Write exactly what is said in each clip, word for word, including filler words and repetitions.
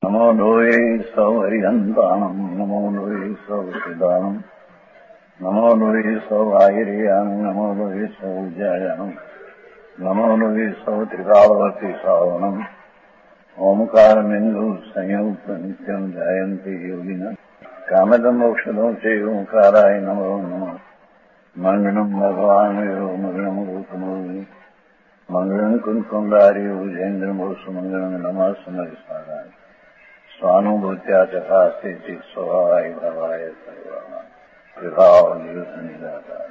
नमो लोये सौहरिहन्तानम् नमो लोये सौहृदानम् नमो लोये सौभागिर्यानम् नमो लोये सौविद्यायानम् नमो लोये सौत्रिकावती सावनम् ओंकारमिन्दु संयुक्त नित्यम् जायन्ति योगिनः कामदम् मोक्षदम् च ओंकाराय नमो नमः मङ्गलम् भगवान् यो मङ्गलम् रूपमोहि मङ्गलम् कुन्कुण्डारि उजेन्द्रमोसुमङ्गलम् नमः समरिसाराय स्वानुभूत्या चकास्ते चित् स्वभावाय भवाय सर्वभाव निराकार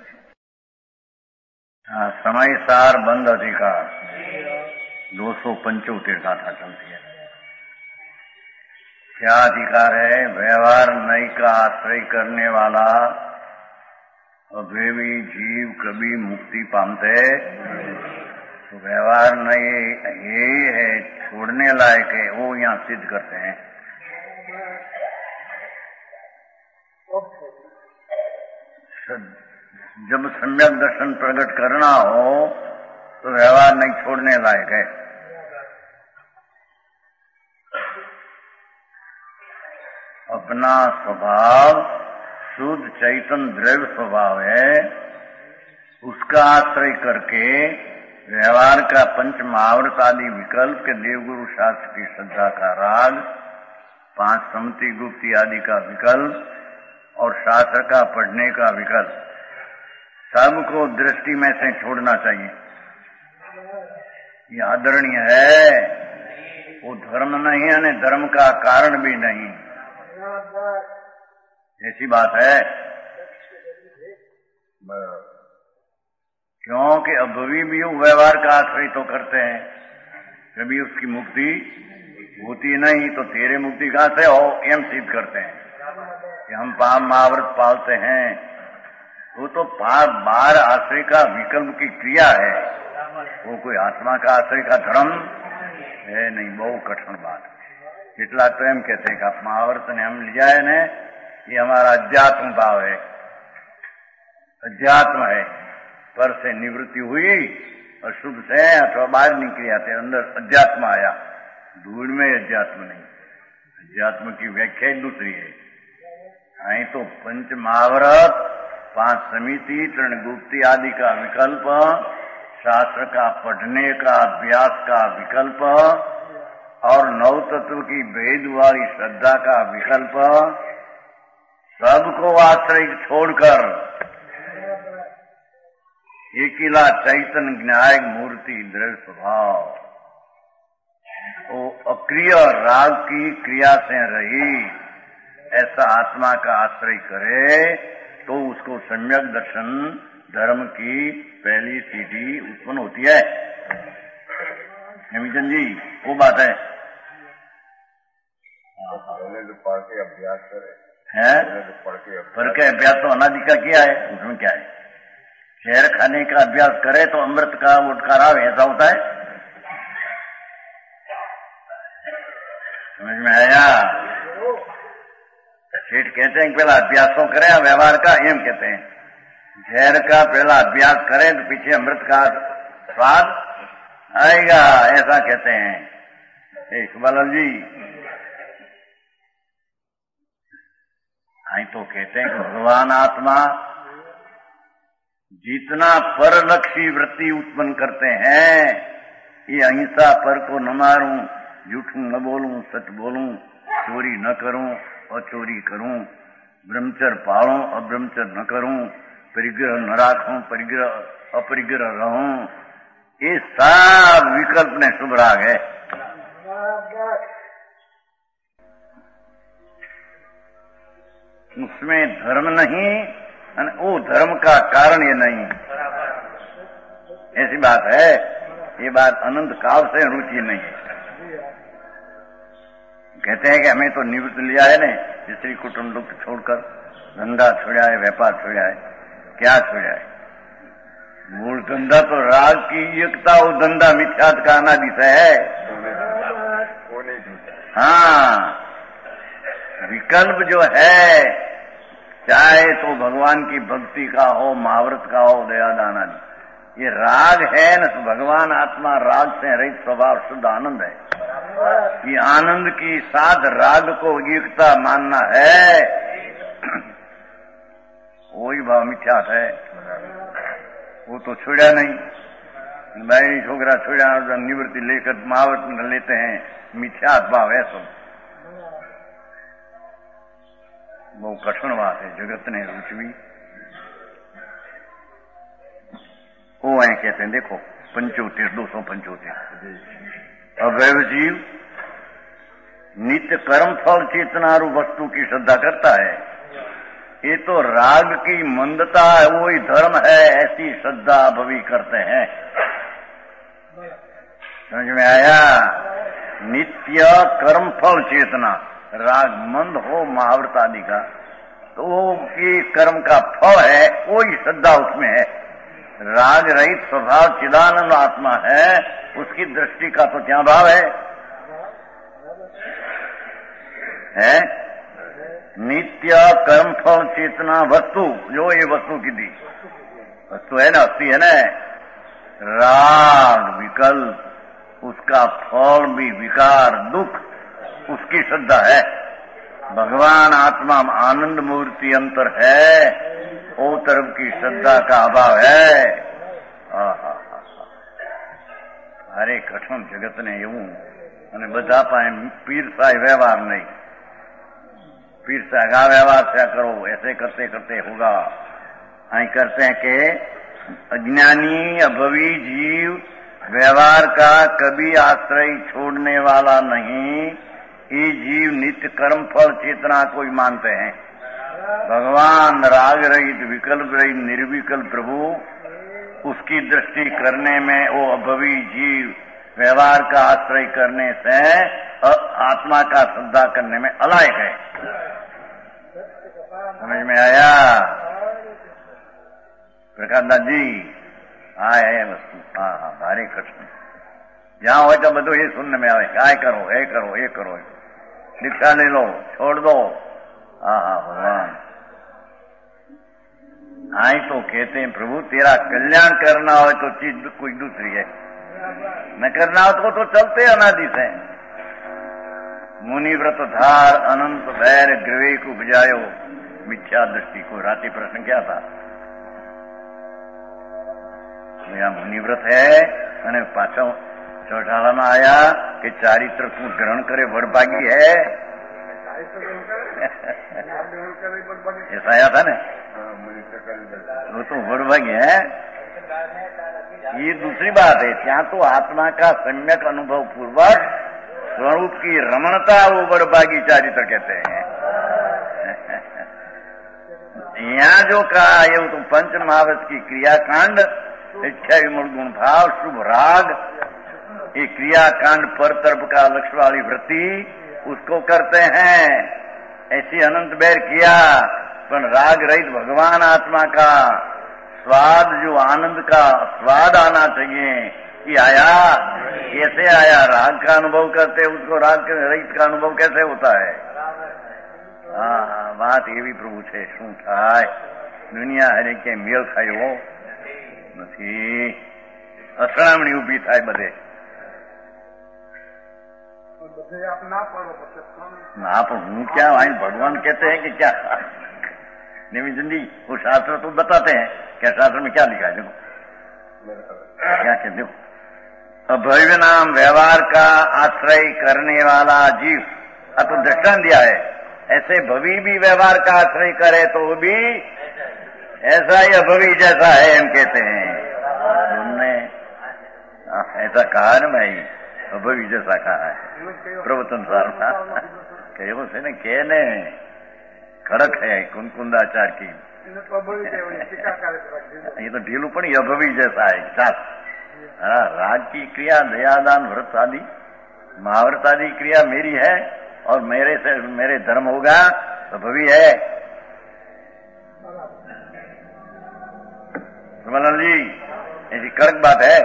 समय सार बंद अधिकार दो सौ पंचोतेर गाथा चलती है। क्या अधिकार है? व्यवहार नई का आश्रय करने वाला अद्वैवी जीव कभी मुक्ति पामते तो व्यवहार नई यही है, छोड़ने लायक है, वो यहाँ सिद्ध करते हैं। जब सम्यक दर्शन प्रकट करना हो तो व्यवहार नहीं छोड़ने लायक है। अपना स्वभाव शुद्ध चैतन्य द्रव्य स्वभाव है, उसका आश्रय करके व्यवहार का पंच महावृत आदि विकल्प के देवगुरु शास्त्र की श्रद्धा का राग, पांच सम्मति गुप्ति आदि का विकल्प और शास्त्र का पढ़ने का विकल्प सबको दृष्टि में से छोड़ना चाहिए। ये आदरणीय है, वो धर्म नहीं है, धर्म का कारण भी नहीं, ऐसी बात है। क्योंकि अभी भी व्यवहार का आश्रय तो करते हैं, कभी उसकी मुक्ति होती नहीं तो तेरे मुक्ति कहां से हो, एम सिद्ध करते हैं कि हम पाप महाव्रत पालते हैं। वो तो पाप बार आश्रय का विकल्प की क्रिया है, वो कोई आत्मा का आश्रय का धर्म है नहीं। बहुत कठिन बात। इतना तो एम कहते हैं कि आप महाव्रत ने हम लिया है ने, ये हमारा अध्यात्म भाव है, अध्यात्म है। पर से निवृत्ति हुई और शुभ से अथवा बाहर निकली आते अंदर अध्यात्म आया, धूल में अध्यात्म नहीं। अध्यात्म की व्याख्या दूसरी है। आई तो पंच महाव्रत, पांच समिति, तृण गुप्ति आदि का विकल्प, शास्त्र का पढ़ने का अभ्यास का विकल्प और नव तत्व की भेद वाली श्रद्धा का विकल्प, सबको आश्रय छोड़कर एकिला चैतन्य न्यायिक मूर्ति द्रव्य स्वभाव वो अक्रिय राग की क्रिया से रही ऐसा आत्मा का आश्रय करे तो उसको सम्यक दर्शन धर्म की पहली सीढ़ी उत्पन्न होती है। हेमीचंद जी, वो बात है। पहले जो पढ़ के अभ्यास करे है, पढ़ के पढ़ के अभ्यास तो अनादि का किया है, उसमें क्या है? शहर खाने का अभ्यास करे तो अमृत का उठकार आवे, ऐसा होता है? समझ में आया? सेठ कहते हैं पहला अभ्यास तो करे व्यवहार का, एम कहते हैं। जहर का पहला अभ्यास करें तो पीछे अमृत का स्वाद आएगा, ऐसा कहते हैं। इकबाल जी आई तो कहते हैं कि भगवान आत्मा जितना परलक्षी वृत्ति उत्पन्न करते हैं, ये अहिंसा पर को न मारूं, झूठ न बोलूं, सच बोलूं, चोरी न करूं, अचोरी करूं, ब्रह्मचर्य पालूं, अब्रह्मचर्य न करूं, परिग्रह न राखूं, परिग्रह अपरिग्रह रहूं, ये सब विकल्प ने शुभ राग है। उसमें धर्म नहीं, वो धर्म का कारण ये नहीं, ऐसी बात है। ये बात अनंत काल से रुचि नहीं है। कहते हैं कि हमें तो निवृत्त लिया है ने, स्त्री कुटुंब दुख छोड़कर धंधा छोड़ा है, व्यापार छोड़ा है, क्या छोड़ा है? मूल धंधा तो राग की एकता, वो धंधा मिथ्यात का अनादि से है। हाँ, विकल्प जो है, चाहे तो भगवान की भक्ति का हो, महाव्रत का हो, दयादान आदि, ये राग है न। तो भगवान आत्मा राग से रहित स्वभाव शुद्ध आनंद है। कि आनंद की साध राग को एकता मानना है, वही भाव मिथ्यात है। वो तो छोड़ा नहीं, बैरी छोकरा छोड़ा निवृत्ति लेकर महावत लेते हैं, मिथ्यात भाव है सब। बहुत कठिन बात है, जगत ने रुचवी वो है कहते हैं। देखो पंचोतेर दो सौ पंचोतेर अवैव जीव नित्य कर्म फल चेतनारू वस्तु की श्रद्धा करता है। ये तो राग की मंदता है, वो ही धर्म है, ऐसी श्रद्धा भवी करते हैं। समझ में आया? नित्य कर्म फल चेतना, राग मंद हो महाव्रत आदि का, तो ये कर्म का फल है, कोई श्रद्धा उसमें है। राग रहित स्वभाव चिदानंद आत्मा है, उसकी दृष्टि का तो क्या भाव है, है? नित्य कर्म फल चेतना वस्तु, जो ये वस्तु की दी वस्तु है ना, अस्थि है ना, राग विकल्प, उसका फल भी विकार दुख, उसकी श्रद्धा है। भगवान आत्मा आनंद मूर्ति अंतर है, वो तरफ की श्रद्धा का अभाव है। आहा अरे कठिन जगत ने એવું અને બધા પાસે પીર સાહેબ વ્યવહાર नहीं, पीर साहब का व्यवहार क्या करो, ऐसे करते करते होगा। आई करते हैं कि अज्ञानी अभवी जीव व्यवहार का कभी आश्रय छोड़ने वाला नहीं। ये जीव नित्य कर्म फल चेतना को ही मानते हैं। भगवान राग रहित विकल्प रहित निर्विकल्प प्रभु, उसकी दृष्टि करने में वो अभवी जीव व्यवहार का आश्रय करने से आत्मा का श्रद्धा करने में अलायक है। समझ में आया? प्रकाशदास जी आए वस्तु हाँ हाँ भारी कठिन, जहां हो तो બધું ये सुनने में आवे, क्या करो ये करो ये करो, दीक्षा ले लो छोड़ दो। हाँ हाँ भगवान आई तो कहते हैं प्रभु तेरा कल्याण करना हो तो चीज कोई दूसरी है, न करना हो तो, तो चलते अनादि से। मुनि व्रत धार अनंत वैर ग्रवे को बुझायो मिथ्या दृष्टि को। राति प्रश्न क्या था? यहाँ मुनि व्रत है અને પાછો ચોટાલામાં આયા કે ચારિત્ર તું ગ્રહણ કરે વડભાગી है, ऐसा आया था ना, वो तो वडभागी है। ये दूसरी बात है, ત્યાં तो आत्मा का सम्यक अनुभव पूर्वक स्वरूप की रमणता वो वडभागी चारित्र कहते हैं। यहाँ जो कहा ये तो पंच महावत की क्रियाकांड, इच्छा विमूल गुण भाव शुभ राग, ये क्रियाकांड पर तरफ का लक्ष्य वाली वृत्ति उसको करते हैं। ऐसी अनंत बैर किया, पर राग रहित भगवान आत्मा का स्वाद, जो आनंद का स्वाद आना चाहिए कि आया, कैसे आया? राग का अनुभव करते उसको राग रहित का अनुभव कैसे होता है? हाँ बात ये भी प्रभु છે। શું થાય? દુનિયા હરે કે મેળ ખાયો નથી, અથડામણી ઉભી થાય બધે। ना पर हूँ क्या, वहीं भगवान कहते हैं कि क्या नवी जिंदगी, वो शास्त्र तो बताते हैं, क्या शास्त्र में क्या लिखा है? देखो क्या कहते हो, अभव्य नाम व्यवहार का आश्रय करने वाला जीव, अब तो दृष्टांत दिया है। ऐसे भवी भी व्यवहार का आश्रय करे तो वो भी ऐसा ही अभवी जैसा है, हम कहते हैं। तुमने ऐसा कहा ना भाई, अभवी जैसा कहा है प्रवचन सार कहो से ने के ने कड़क है कुंकुंदाचार की, ये तो ढीलू पण अभवी जैसा है साथ। हाँ, राग की क्रिया दयादान व्रत आदि महाव्रत आदि क्रिया मेरी है और मेरे से मेरे धर्म होगा तो भवी है। सुमन जी ऐसी कड़क बात है,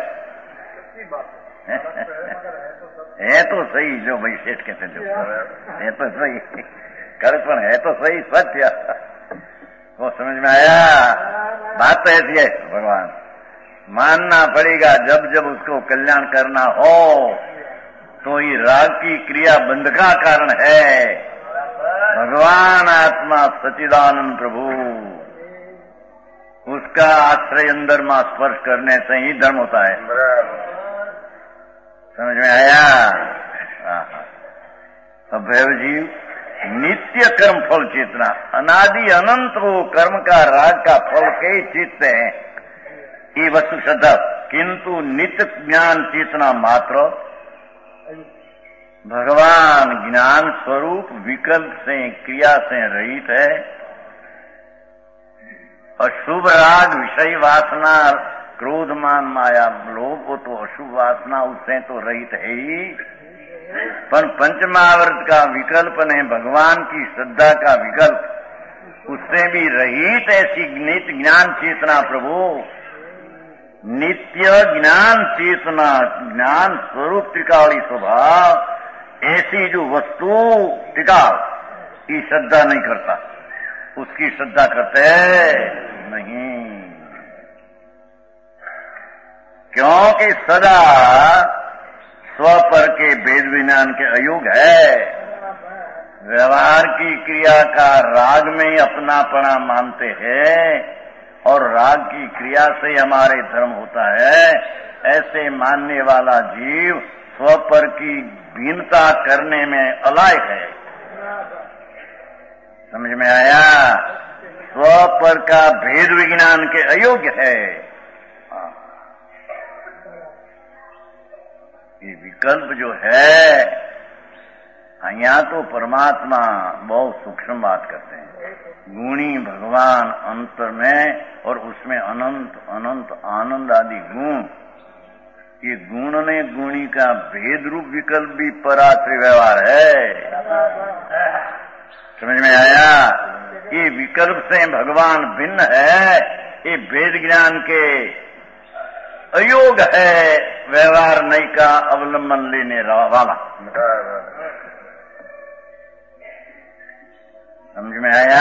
है तो सही जो भाई सेठ कहते थे, है तो सही कड़कपन है तो सही सत्य। वो समझ में आया? बात तो ऐसी है, भगवान मानना पड़ेगा। जब जब उसको कल्याण करना हो तो ये राग की क्रिया बंध का कारण है। भगवान आत्मा सच्चिदानंद प्रभु, उसका आश्रय अंदर में स्पर्श करने से ही धर्म होता है। समझ में आया? अभैव जीव नित्य कर्म फल चेतना, अनादि अनंत वो कर्म का राग का फल के चित्त है ये वस्तु श्रद्धा, किंतु नित्य ज्ञान चेतना मात्र भगवान ज्ञान स्वरूप विकल्प से क्रिया से रहित है। अशुभ राग विषय वासना क्रोध मान माया लोभ, वो तो अशुभ वासना उससे तो रहित है ही, पर पंचमावर्त का विकल्प ने भगवान की श्रद्धा का विकल्प उससे भी रहित ऐसी नित्य ज्ञान चेतना प्रभु, नित्य ज्ञान चेतना ज्ञान स्वरूप त्रिकाली स्वभाव ऐसी जो वस्तु टिकाव की श्रद्धा नहीं करता, उसकी श्रद्धा करते नहीं, क्योंकि सदा स्वपर के भेद विज्ञान के अयोग है। व्यवहार की क्रिया का राग में ही अपनापना मानते हैं और राग की क्रिया से हमारे धर्म होता है, ऐसे मानने वाला जीव स्वपर की भिन्नता करने में अलायक है। समझ में आया? स्वपर का भेद विज्ञान के अयोग्य है। ये विकल्प जो है, यहाँ तो परमात्मा बहुत सूक्ष्म बात करते हैं। गुणी भगवान अंतर में और उसमें अनंत अनंत आनंद आदि गुण, ये गुण ने गुणी का भेद रूप विकल्प भी पराश्रय व्यवहार है। समझ में आया? ये विकल्प से भगवान भिन्न है, ये भेद ज्ञान के अयोग है, व्यवहार नहीं का अवलंबन लेने वाला। समझ में आया?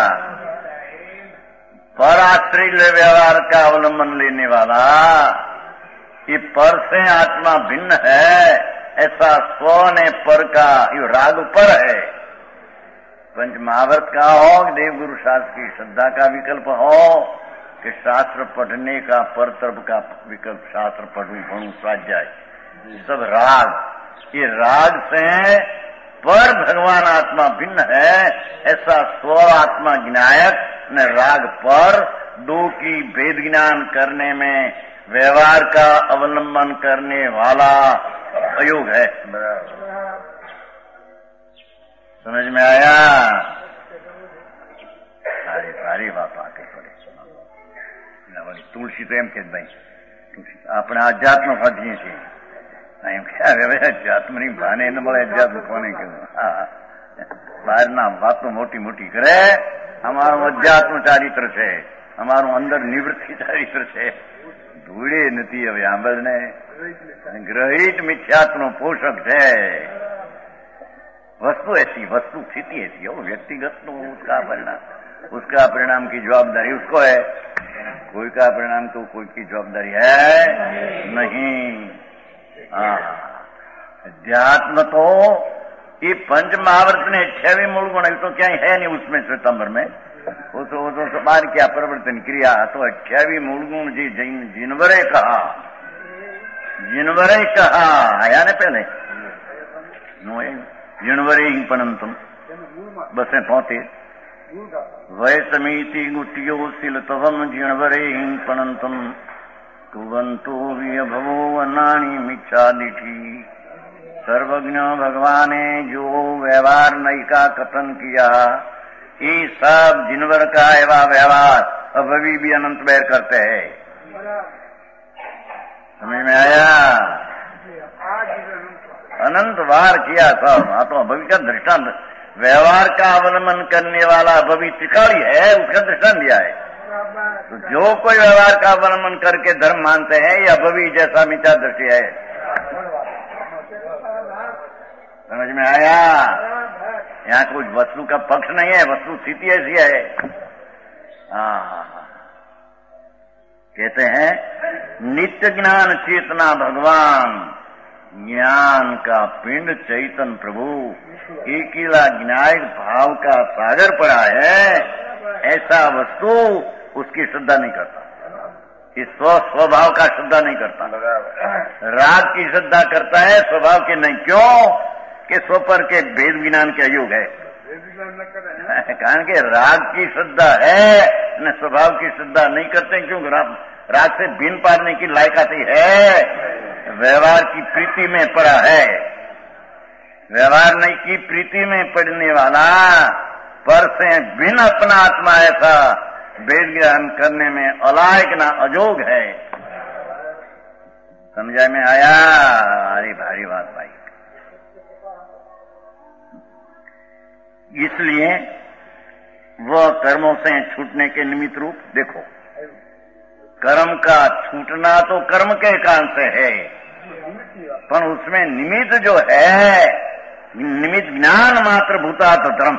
पराश्रय व्यवहार का अवलंबन लेने वाला, ये पर से आत्मा भिन्न है, ऐसा स्व ने पर का ये राग पर है। पंच महाभारत का हो, देवगुरु शास्त्र की श्रद्धा का विकल्प हो, कि शास्त्र पढ़ने का पर तर्क का विकल्प, शास्त्र पढ़ू पढ़ू स्वाध्याय, सब राग, ये राग से पर भगवान आत्मा भिन्न है, ऐसा स्व आत्मा ज्ञायक न राग पर दो की भेद ज्ञान करने में व्यवहार का अवलंबन करने वाला अयोग है। समझ में आया? सारी सारी बात आके पड़े। तुलसी तो एम के भाई तुलसी अपने अध्यात्म फजीए छे, एम ख्याल હવે અધ્યાત્મની ભાને ન મળે અધ્યાત્મ કોને કહેવું? બહારના વાતો મોટી મોટી કરે, અમારું અધ્યાત્મ ચારિત્ર છે, અમારું અંદર નિવૃત્તિ ચારિત્ર છે, ધૂળે નથી હવે આંબળને ગ્રહિત મિથ્યાત્મનો પોષક છે। वस्तु ऐसी, वस्तु स्थिति ऐसी हो, व्यक्तिगत तो उसका परिणाम, उसका परिणाम की जवाबदारी उसको है, कोई का परिणाम तो कोई की जवाबदारी है नहीं। अध्यात्म तो ये पंच महावर्त ने अठावी मूल गुण तो क्या है नहीं उसमें श्वेतांबर में, वो तो वो तो बार क्या परिवर्तन क्रिया, तो अठावी मूल गुण जी जिनवरे कहा, जिनवरे कहा आया ने पहले जिनवरे ही पनंतम बसे पहुंचे वय समिति गुटियो सिल तवम जिनवरे ही पनंतम तुवंतो विभवो अनाणी मिच्छा दिठी। सर्वज्ञ भगवान ने जो व्यवहार नई का कथन किया, ये सब जिनवर का एवं व्यवहार अभी भी अनंत बैर करते हैं। समझ में आया? अनंत बार किया सब, हाँ तो अभी का दृष्टांत व्यवहार का अवलंबन करने वाला अभी त्रिकाली है, उसका दृष्टांत दिया है। तो जो कोई व्यवहार का अवलंबन करके धर्म मानते हैं, ये अभी जैसा मिथ्या दृष्टि है। समझ में आया? यहाँ कुछ वस्तु का पक्ष नहीं है, वस्तु स्थिति ऐसी है। हाँ, कहते हैं नित्य ज्ञान चेतना भगवान ज्ञान का पिंड चैतन्य प्रभु एकीला ज्ञायक भाव का सागर पड़ा है, ऐसा वस्तु उसकी श्रद्धा नहीं करता, इस स्व स्वभाव का श्रद्धा नहीं करता। राग की श्रद्धा करता है, स्वभाव के नहीं। क्यों कि स्वपर के भेद विज्ञान के अयोग है, कारण के राग की श्रद्धा है न स्वभाव की श्रद्धा नहीं करते। क्योंकि राग, राग से भिन्न पारने की लायकाती है, व्यवहार की प्रीति में पड़ा है। व्यवहार नहीं की प्रीति में पड़ने वाला पर से भिन्न अपना आत्मा ऐसा वेद ज्ञान करने में अलायक ना अजोग है। समझा में आया? अरे भारी बात भाई। इसलिए वह कर्मों से छूटने के निमित्त रूप देखो, कर्म का छूटना तो कर्म के कारण से है, पर उसमें निमित्त जो है, निमित्त ज्ञान मात्र भूतात् धर्म।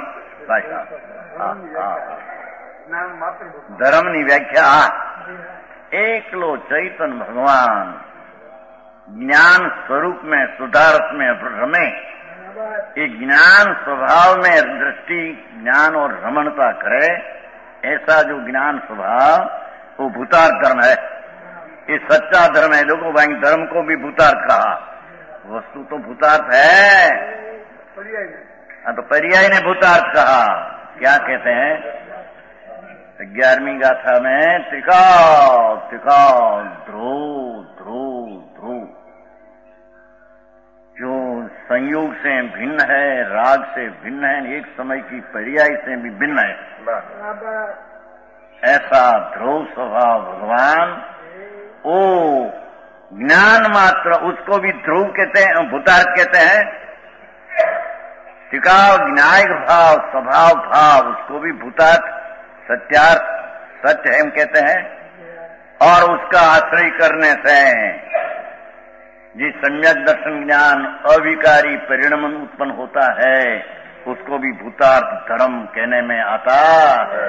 धर्म की व्याख्या एकलो चैतन्य भगवान ज्ञान स्वरूप में सुधारत में रमे। एक ज्ञान स्वभाव में दृष्टि ज्ञान और रमणता करे, ऐसा जो ज्ञान स्वभाव वो भूतार्थ धर्म है। ये सच्चा धर्म है। लोगों भाई धर्म को भी भूतार्थ कहा, वस्तु तो भूतार्थ है, हाँ तो पर्याय ने भूतार्थ कहा। क्या कहते हैं ग्यारहवीं गाथा में? त्रिकाल त्रिकाल ध्रुव ध्रुव ध्रुव, जो संयोग से भिन्न है, राग से भिन्न है, एक समय की पर्याय से भी भिन्न है, ऐसा ध्रुव स्वभाव भगवान। ओ ज्ञान मात्र, उसको भी ध्रुव कहते हैं, भूतार्थ कहते हैं। टिकाव ज्ञायक भाव स्वभाव भाव, उसको भी भूतार्थ सत्यार्थ सत्य हम कहते हैं। और उसका आश्रय करने से जिस सम्यक दर्शन ज्ञान अविकारी परिणाम उत्पन्न होता है, उसको भी भूतार्थ धर्म कहने में आता है।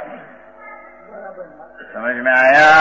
समझ में आया?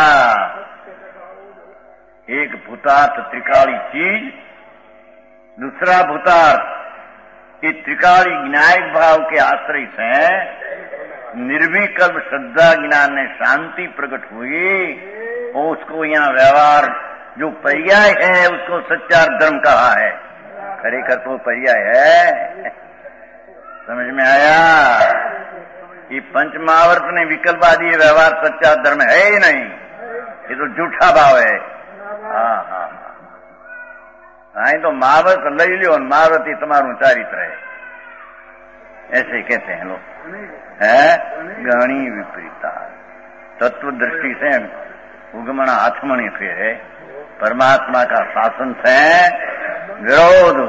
एक भूतार्थ त्रिकाली चीज, दूसरा भूतार्थ कि त्रिकाली ज्ञायक भाव के आश्रय से निर्विकल्प श्रद्धा ज्ञान ने शांति प्रकट हुई, और उसको यहाँ व्यवहार जो पर्याय है उसको सच्चार्थ धर्म कहा है। खरेखर तो पर्याय है। समझ में आया? ये पंचमावर्त ने विकल्प आदि व्यवहार सच्चार्थ धर्म है ही नहीं, ये तो झूठा भाव है। हाँ हाँ हाँ, तो महावर्त लई लो, महावर्त ही तुम्हारू चारित्र है, ऐसे कहते हैं लोग। है गणी विपरीता तत्व दृष्टि से उगमना आत्मनि फेरे, परमात्मा का शासन से विरोध।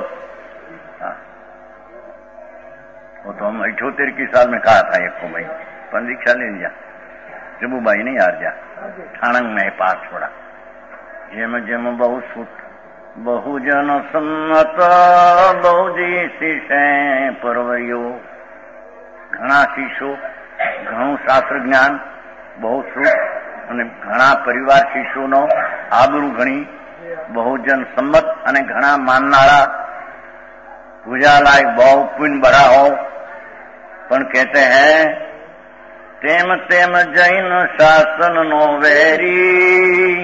वो तो हम अठोतेर की साल में कहा था एक को भाई परीक्षा ले लिया, जम्मू भाई नहीं हार जा, ठाणंग में पास छोड़ा। जेम जेम बहु सुत बहुजन सम्मत बहुजी शिष्य परवयो, घણા શિષ્યો, ઘણું શાસ્ત્ર જ્ઞાન, બહુ સુખ અને ઘણા પરિવાર શિષ્યોનો આબરૂ ઘણી, બહુજન સંમત અને ઘણા માનનારા, પૂજા લાયક બહુ પુण्य बड़ा हो। પણ કહેતે હૈ તેમ તેમ જૈન શાસન નો વેરી।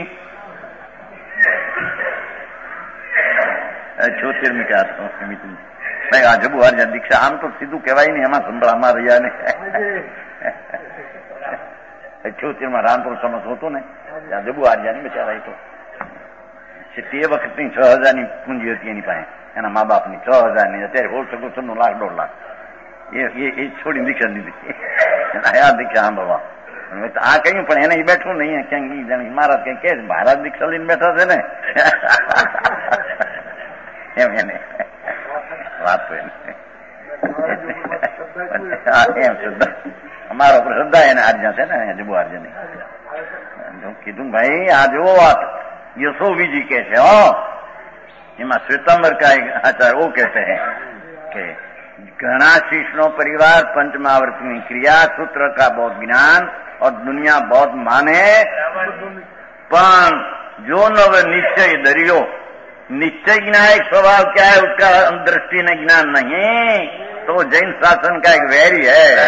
છોતેર में क्या था समिति ભાઈ આ જબુ હાર દીક્ષા આમ તો સીધું કહેવાય નહીં, એમાં સંભળામાં રહ્યા ને અઠ્યોતેર માં રામપુર સમસ હોતું ને ત્યાં જબુ હાર્યા ને બિચારા, તો તે વખતની છ હજારની પૂંજી હતી એની પાસે, એના મા બાપની છ હજારની, અત્યારે હોળ સગુસર નું લાખ દોઢ લાખ એ છોડી દીક્ષા લીધી, આ દીક્ષા સાંભળવા આ કહ્યું, પણ એને બેઠું નહીં ક્યાંક જાણી મહારાજ કઈ કે મહારાજ દીક્ષા લઈને બેઠા છે ને એમ એને વાત એમ શ્રદ્ધા અમારા ઉપર શ્રદ્ધા એને આજ્ઞા છે ને જબુ આજ્ઞા નહીં કીધું ભાઈ આ જુઓ વાત યશોવીજી કે છે હો, એમાં श्वेतांबर का आचार्य वो कहते हैं कि घना शिष्यों परिवार पंचमावर्ती क्रिया सूत्र का बहुत ज्ञान और दुनिया बहुत माने, पण जो नव निश्चय दरियो निश्चय ज्ञायक स्वभाव क्या है, उसका दृष्टि में ज्ञान नहीं, तो जैन शासन का एक वैरी है।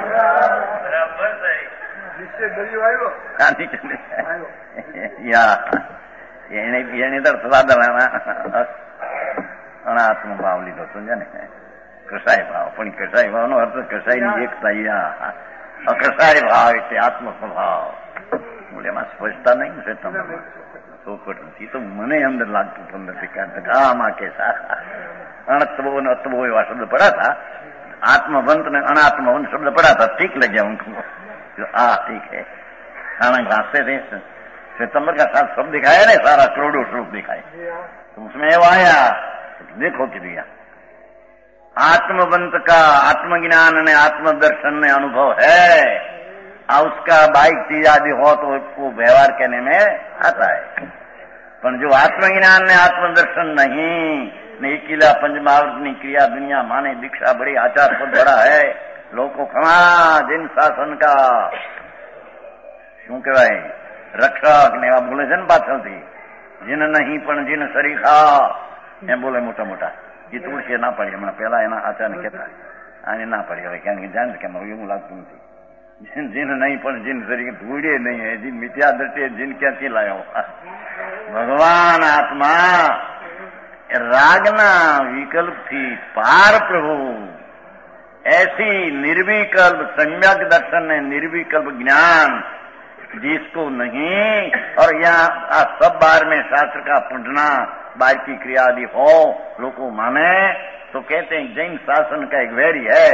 એની તરફ સાધના અનાત્મ ભાવ લીધો, સમજે ને? કસાય ભાવ, પણ કસાય ભાવનો અર્થ કસાયની એકતા, અકસાય ભાવ એટલે આત્મ સ્વભાવ. એમાં સ્પષ્ટતા નહીં છે તમારે ચોખટ નથી, તો મને અંદર લાગતું તો નથી કાઢતા આમાં કે અણત્વો ને અત્વો એવા શબ્દ પડા था, आत्मवंत ने अनात्मवंत शब्द पड़ा था, ठीक लगे उनको, हाँ ठीक है। खाना घासते थे, सितंबर का साथ सब दिखाया ना, सारा करोड़ों श्लोक दिखाए, तो उसमें वो आया, देखो कि भैया आत्मवंत का आत्मज्ञान ने आत्मदर्शन ने अनुभव है, आ उसका बाइक चीज आदि हो तो उसको व्यवहार करने में आता है, पर जो आत्मज्ञान ने आत्मदर्शन नहीं, नहीं किला पंचमावृतनी क्रिया दुनिया माने दीक्षा बड़ी आचार पद बड़ा है, लोगों खमा जिन शासन का શું કહેવાય રક્ષક ને એવા બોલે છે ને પાછળથી, જીન નહીં પણ જીન સરીખા એમ બોલે મોટા મોટા. એ તુલસીએ ના પાડી, હમણાં પેલા એના આચાર્ય કહેતા, આને ના પાડી હવે ક્યાં જાણે કે મારું એવું લાગતું નથી. જીન નહીં પણ જીન સરીખે ધૂળે નહીં, જીન મિથ્યા દ્રષ્ટિએ જીન ક્યાંથી લાવ્યો? ભગવાન આત્મા रागना विकल्प थी पार प्रभु, ऐसी निर्विकल्प सम्यक दर्शन है, निर्विकल्प ज्ञान जिसको नहीं, और यहाँ सब बार में शास्त्र का पुंजना बार की क्रिया आदि हो, लोग माने तो कहते हैं जैन शासन का एक वैरी है,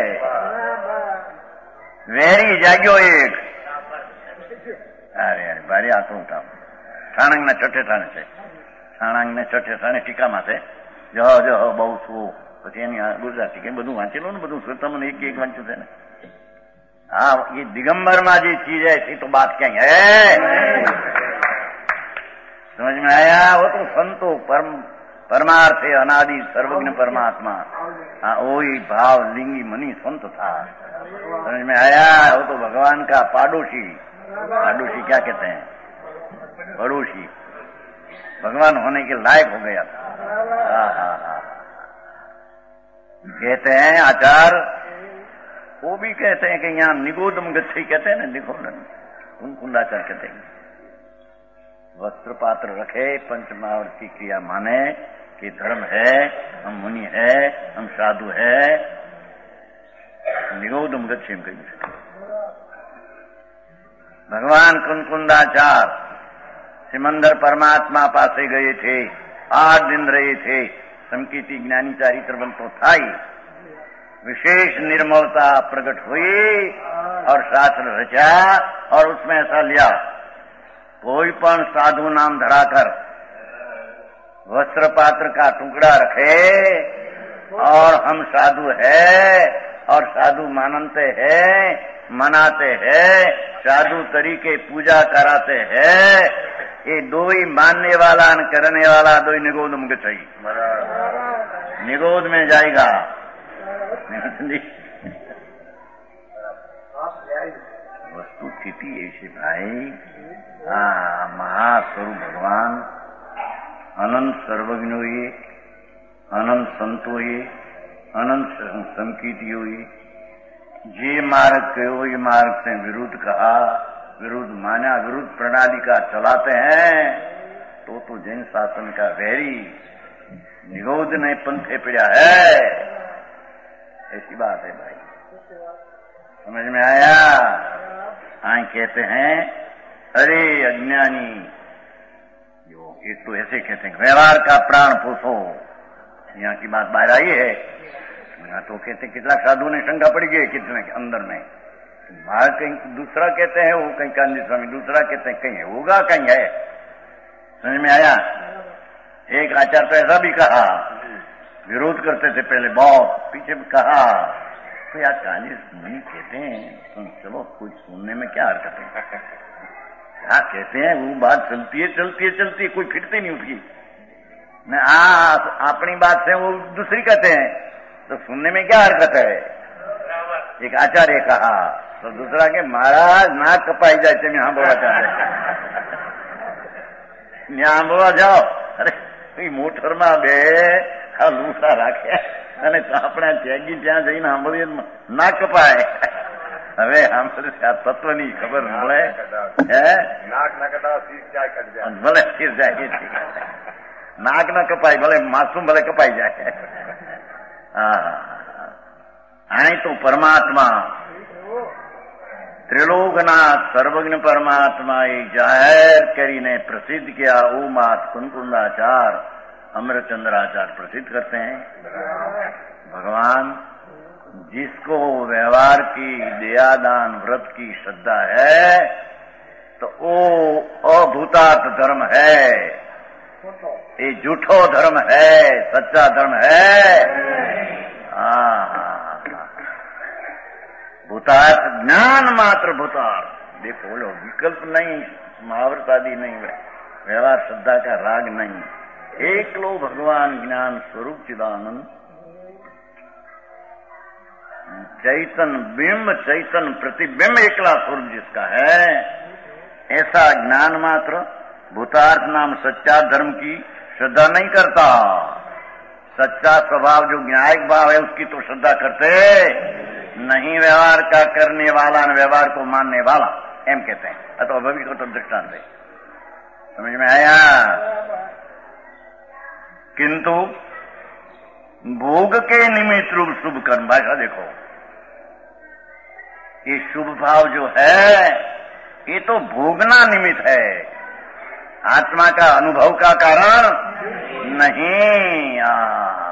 वैरी जाग्यो एक. अरे अरे भारी आतो उठा ठाणंग ना छठे ठाणे છે, છાણાંગ ને છઠે ઠાણે ટીકામાં છે, જહ જહ બહુ છું, પછી એની ગુજરાતી કે બધું વાંચેલું ને, બધું તમને એક એક વાંચ્યું છે ને. हाँ, ये दिगंबर में जी चीज है, ऐसी तो बात क्या है, समझ में आया? वो तो संतो परम परमार्थ है, अनादि सर्वज्ञ परमात्मा, हाँ वही भाव लिंगी मनी संत था, समझ में आया? वो तो भगवान का पाडोशी, पाडोशी क्या कहते हैं, पड़ोसी, भगवान होने के लायक हो गया था. हाँ हाँ हाँ, कहते हैं आचार, वो भी कहते हैं कि यहाँ निगोदम गच्छी कहते हैं ना, निगोदम उन कुंडाचार कहते हैं, वस्त्र पात्र रखे पंचमावर्ती क्रिया माने कि धर्म है, हम मुनि है, हम साधु है, निगोदम गच्छी में कहीं. भगवान कुंकुंदाचार सिमंदर परमात्मा पासे गए थे, आठ दिन रहे थे, संकीर्ति ज्ञानी चारित्र बन तो था ही, विशेष निर्मलता प्रकट हुई और शास्त्र रचा, और उसमें ऐसा लिया कोई पण साधु नाम धराकर वस्त्र पात्र का टुकड़ा रखे और हम साधु है और साधु मानते हैं, मनाते हैं, साधु तरीके पूजा कराते हैं, ये दो ही मानने वाला और करने वाला दो ही निगोद में गई, निगोद में जाएगा. वस्तु स्थिति ऐसी भाई, हाँ महास्वरूप भगवान अनंत सर्वज्ञ हुए, अनंत संत हुए, अनंत संकीर्ति हुई, जे मार्ग कहो ये मार्ग से विरुद्ध कहा, विरुद्ध माना, विरुद्ध प्रणाली का चलाते हैं, तो तो जैन शासन का वैरी निगोद ने पंथे पड़ा है, ऐसी बात है भाई, समझ में आया? हाँ कहते हैं अरे अज्ञानी, जो एक तो ऐसे कहते हैं व्यवहार का प्राण पोषो, यहाँ की बात बाहर आई है, यहाँ तो कहते कितना साधु ने शंका पड़ी गई कितने के अंदर में, बाहर कहीं दूसरा कहते हैं, वो कहीं गांधी स्वामी दूसरा कहते हैं, कहीं होगा कहीं है, समझ में आया? एक आचार्य तो ऐसा भी कहा, विरोध करते थे पहले बहुत, पीछे भी कहा तो यार चालीस नहीं कहते हैं, तो चलो कुछ सुनने में क्या हरकत है, क्या कहते हैं वो बात चलती है चलती है चलती है, कोई फिरती नहीं उसकी, मैं आ अपनी बात से वो दूसरी कहते हैं, तो सुनने में क्या हरकत है? एक आचार्य कहा तो दूसरा के महाराज नाक कपाई जाए, यहाँ बोला चाहते यहाँ बोला जाओ, अरे એ મોટરમાં બે આ લૂસા રાખ્યા અને આપણે ત્યાગી ત્યાં જઈને સાંભળીએ ના કપાય. હવે સાંભળે આ તત્વની ખબર મળે હે નાક ના કટા શીર જાય કટ જાય ભલે શીર જાય નાક ના કપાય ભલે માસૂમ ભલે કપાઈ જાય. હા અહીં તો પરમાત્મા ત્રિલોકના સર્વજ્ઞ પરમાત્મા એ જાહેર કરીને प्रसिद्ध किया. ओ मात कुनकुंदाचार अमरचंद्राचार प्रसिद्ध करते हैं. भगवान जिसको व्यवहार की दयादान व्रत की श्रद्धा है तो वो अभूतार्थ धर्म है, ये झूठो धर्म है, सच्चा धर्म है. हाँ भूतार्थ ज्ञान मात्र भूतार्थ. देखो बोलो विकल्प नहीं, महावृत आदि नहीं, व्यवहार श्रद्धा का राग नहीं. एकलो भगवान ज्ञान स्वरूप चिदानंद चैतन बिंब चैतन प्रतिबिंब एकला स्वरूप जिसका है, ऐसा ज्ञान मात्र भूतार्थ नाम सच्चा धर्म की श्रद्धा नहीं करता. सच्चा स्वभाव जो न्यायिक भाव है उसकी तो श्रद्धा करते नहीं. व्यवहार का करने वाला न व्यवहार को मानने वाला एम कहते हैं. अतो अभी को तो दृष्टांत है, समझ में आया. किंतु भोग के निमित्त रूप शुभ कर्म, भाषा देखो, ये शुभ भाव जो है ये तो भोगना निमित्त है, आत्मा का अनुभव का कारण नहीं. आ,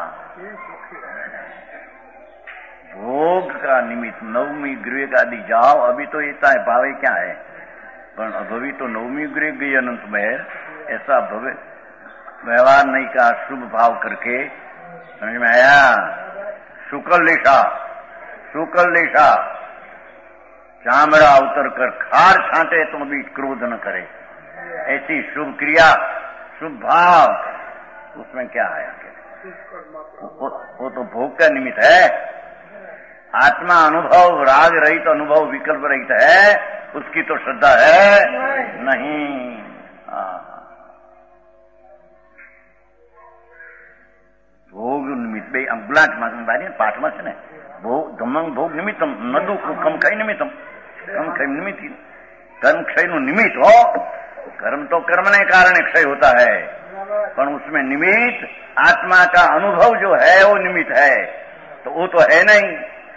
भोग का निमित्त नवमी गृह आदि जाओ. अभी तो ऐसा है भावे क्या है, पर अभी तो नवमी गृह गई अनंत महर, ऐसा भव्य व्यवहार नहीं का शुभ भाव करके. समझ में आया. शुक्ल लेशा शुक्ल लेशा चामड़ा उतर कर खार छांटे तो भी क्रोध न करे. ऐसी शुभ क्रिया शुभ भाव उसमें क्या आया, वो, वो तो भोग का निमित्त है. आत्मा अनुभव राग रहित तो अनुभव विकल्प रहित है, उसकी तो श्रद्धा है नहीं. भोग निमित्त બે અંગલાટમાં પાઠમાં છે ને, ભોગ ધમંગ ભોગ નિમિત્તમ નદુ કમ કઈ નિમિત્તમ કમ કઈ નિમિત્ત कर्म क्षय नु निमित्त हो. कर्म तो कर्म ने कारण क्षय होता है, पर उसमें निमित्त आत्मा का अनुभव जो है वो निमित्त है, तो वो तो है नहीं.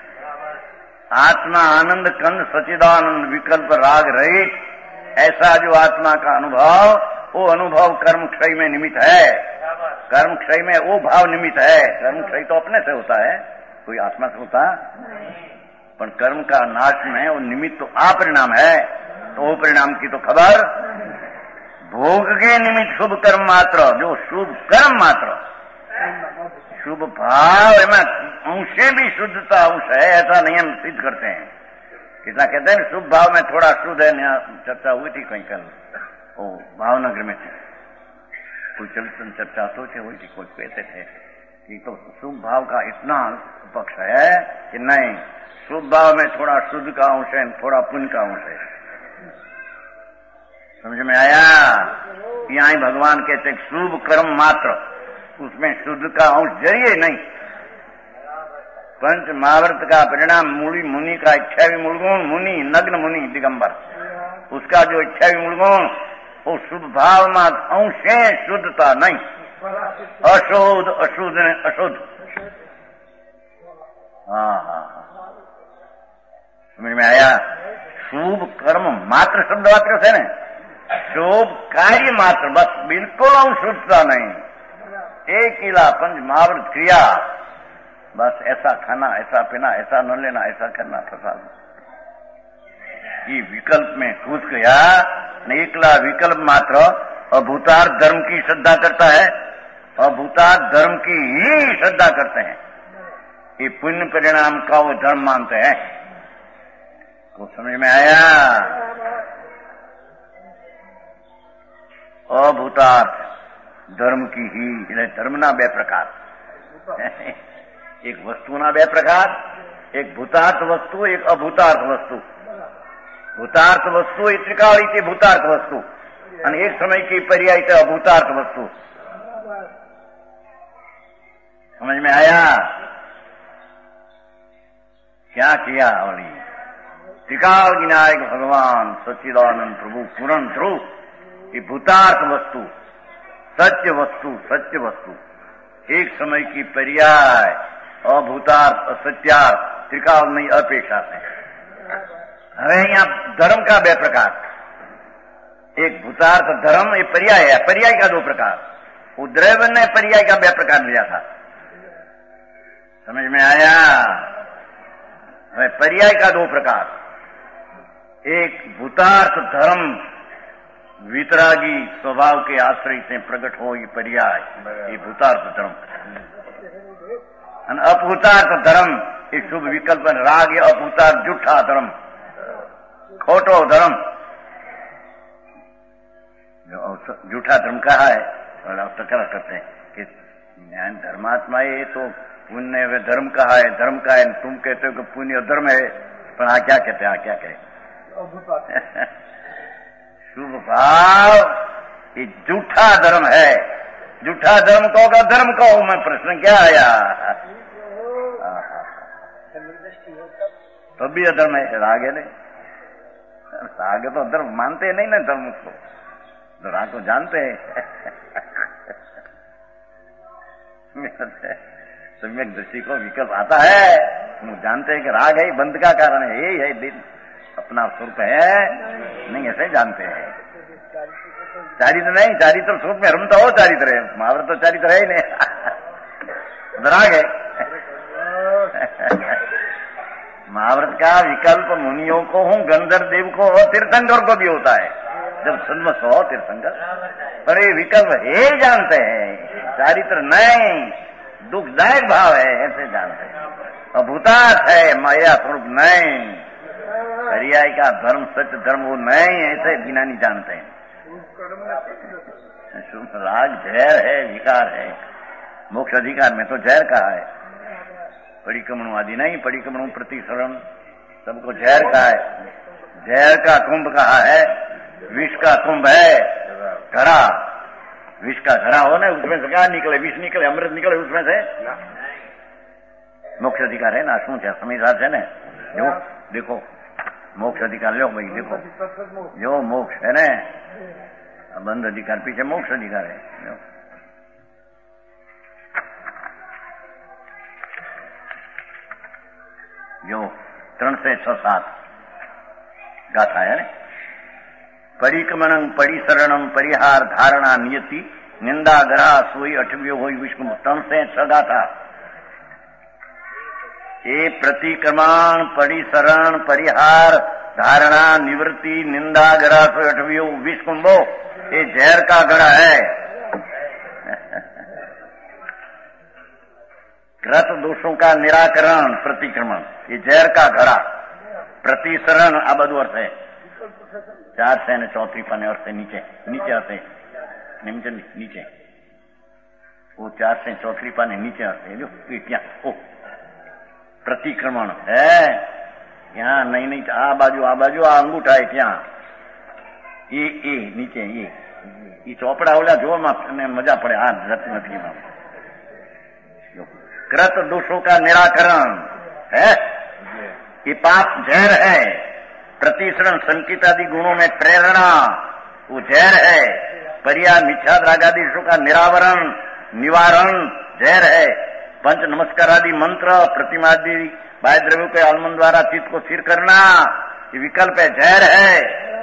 आत्मा आनंद कंद सचिदानंद विकल्प राग रहित, ऐसा जो आत्मा का अनुभव, वो अनुभव कर्म क्षय में निमित्त है. कर्म क्षय में वो भाव निमित्त है. कर्म क्षय तो अपने से होता है, कोई आत्मा से होता, पर कर्म का नाश में वो निमित्त तो अपरिणाम है. तो वो परिणाम की तो खबर. भोग के निमित्त शुभ कर्म मात्र, जो शुभ कर्म मात्र शुभ भाव में अंश भी शुद्धता अंश है, ऐसा नियम सिद्ध करते हैं. कितना कहते हैं शुभ भाव में थोड़ा शुद्ध है. चर्चा हुई थी कहीं कल, वो भावनगर में थी, कोई चलचन चर्चा तो थे हुई थी, कोई कहते थे कि तो शुभ भाव का इतना पक्ष है कि नहीं, शुभ भाव में थोड़ा शुद्ध का अंश है, थोड़ा पुण्य का अंश है. समझ में आया. यहाँ भगवान कहते शुभ कर्म मात्र, उसमें शुद्ध का अंश जरिए नहीं. पंच महाव्रत का परिणाम मूली मुनि का इच्छा भी मूलगुण मुनि नग्न मुनि दिगंबर, उसका जो इच्छा भी मूलगुण वो शुभ भाव में अंश है, शुद्धता नहीं. अशुद्ध अशुद्ध अशुद्ध. हाँ हाँ समझ में आया. शुभ कर्म मात्र शब्द वाक्य है ना, शुभ कार्य मात्र, बस बिल्कुल शुद्धता नहीं. एक किला पंच महाव्रत क्रिया, बस ऐसा खाना, ऐसा पीना, ऐसा न लेना, ऐसा करना, प्रसाद. ये विकल्प में घुस गया. एकला विकल्प मात्र अभूतार्थ धर्म की श्रद्धा करता है, अभूतार्थ धर्म की ही श्रद्धा करते हैं. ये पुण्य परिणाम का वो धर्म मानते हैं. तो समझ में आया. अभूतार्थ धर्म की ही એટલે ધર્મના બે પ્રકાર. એક વસ્તુના બે પ્રકાર, એક ભૂતાર્થ વસ્તુ, એક અભૂતાર્થ વસ્તુ. ભૂતાર્થ વસ્તુ એ ત્રિકાળી કે ભૂતાર્થ વસ્તુ, અને એક સમય की पर्याय છે અભૂતાર્થ વસ્તુ. समझ में आया? क्या किया अवली? त्रिकाल विनायक भगवान सच्चिदानंद प्रभु पूर्ण ध्रुव, ये भूतार्थ वस्तु, सत्य वस्तु, सत्य वस्तु, एक समय की पर्याय, अभूतार्थ, असत्यार्थ, त्रिकाल नहीं अपेक्षा से। हमें यहाँ धर्म का बे प्रकार, एक भूतार्थ धर्म, ये पर्याय है, पर्याय का दो प्रकार। उद्रैवन ने पर्याय का बे प्रकार लिया था, समझ में आया? पर्याय का दो प्रकार, एक भूतार्थ धर्म वितरागी स्वभाव के आश्रय से प्रकट हो, ये पर्याय, ये भूतार्थ धर्म। अभूतार्थ धर्म ये शुभ विकल्प राग, ये अभूतार्थ झूठा धर्म, खोटो धर्म, झूठा धर्म कहा है और टकरा करते हैं कि ज्ञान धर्मात्मा ये तो पुण्य वे धर्म कहा है, धर्म का है, तुम कहते हो कि पुण्य धर्म है, पर आ क्या कहते हैं, आ क्या कहे? शुभ भाव ये झूठा धर्म है, झूठा धर्म कहोगा, धर्म कहो, मैं प्रश्न क्या आया? तो भी अधर्म है, राग है नहीं, राग तो धर्म मानते नहीं ना, धर्म को तो राग तो जानते हैं। सम्यक दृष्टि को विकल्प आता है, हम जानते हैं कि राग है, बंध का कारण है, यही है, दिन अपना स्वरूप है नहीं, ऐसे जानते हैं। चारित्र नहीं, चारित्र स्वरूप में रमता हो, चारित्र है, महावरत तो चारित्र है ही नहीं, राग है। महावरत का विकल्प मुनियों को हूं, गंधर्व देव को हो, तीर्थंकर को भी होता है, जब सन्मस हो तीर्थंकर, पर ये विकल्प है जानते हैं, चारित्र नहीं, दुखदायक भाव है, ऐसे जानते हैं। अभूतार्थ है, माया स्वरूप नहीं, पर्याय का धर्म, सत्य धर्म वो नहीं, ऐसे बिना नहीं जानते हैं। शुभ राग जहर है, विकार है, मोक्ष अधिकार में तो जहर कहा है, परिक्रमण आदि नहीं, परिक्रमण प्रतिसरण सबको जहर कहा है, जहर का कुंभ कहा है, विष का कुंभ है, घड़ा, विष का घड़ा हो ना, उसमें से क्या निकले, विष निकले, अमृत निकले उसमें से, मोक्ष अधिकार है ना, शू है समय साथ है ना, जो देखो मोक्ष अधिकार लो भाई, देखो जो मोक्ष है ना, बंध अधिकार पीछे मोक्ष अधिकार है। जो त्रण से छह सात गाथा है ना, परिक्रमणं परिसरणं परिहार धारणा नियति निंदा ग्रह सोई अठव्यो हो विष्णु, त्रण से छह गाथा। ये प्रतिक्रमण परिसरण परिहार धारणा निवृत्ति निंदा ग्रह सोई अठव्यो विष्णु, ये जहर का गड़ा है। कृत दोषों का निराकरण प्रतिक्रमण, ये जहर का घड़ा, प्रतिसरण आ बधु अर्थ है, चार से ने चौथी पाने अर्थ है, नीचे नीचे अर्थ है, नीचे नीचे वो चार से चौथी पाने नीचे अर्थ है, जो क्या ओ प्रतिक्रमण है, यहाँ नहीं नहीं आ बाजू आ बाजू आ अंगूठा है ત્યાં, ये ये नीचे ये ये ચોપડા ઓલા જોવામાં મજા પડે, આ રત નથી એમાં। कृत दोषों का निराकरण है, ये पाप जहर है, प्रतिसरण संकित आदि गुणों में प्रेरणा वो जहर है, परिया मिथ्या रागादि दोषों का निरावरण निवारण जहर है, पंच नमस्कार आदि मंत्र प्रतिमादि बाह्य द्रव्यों के आलमन द्वारा चित्त को स्थिर करना ये विकल्प है, जहर है।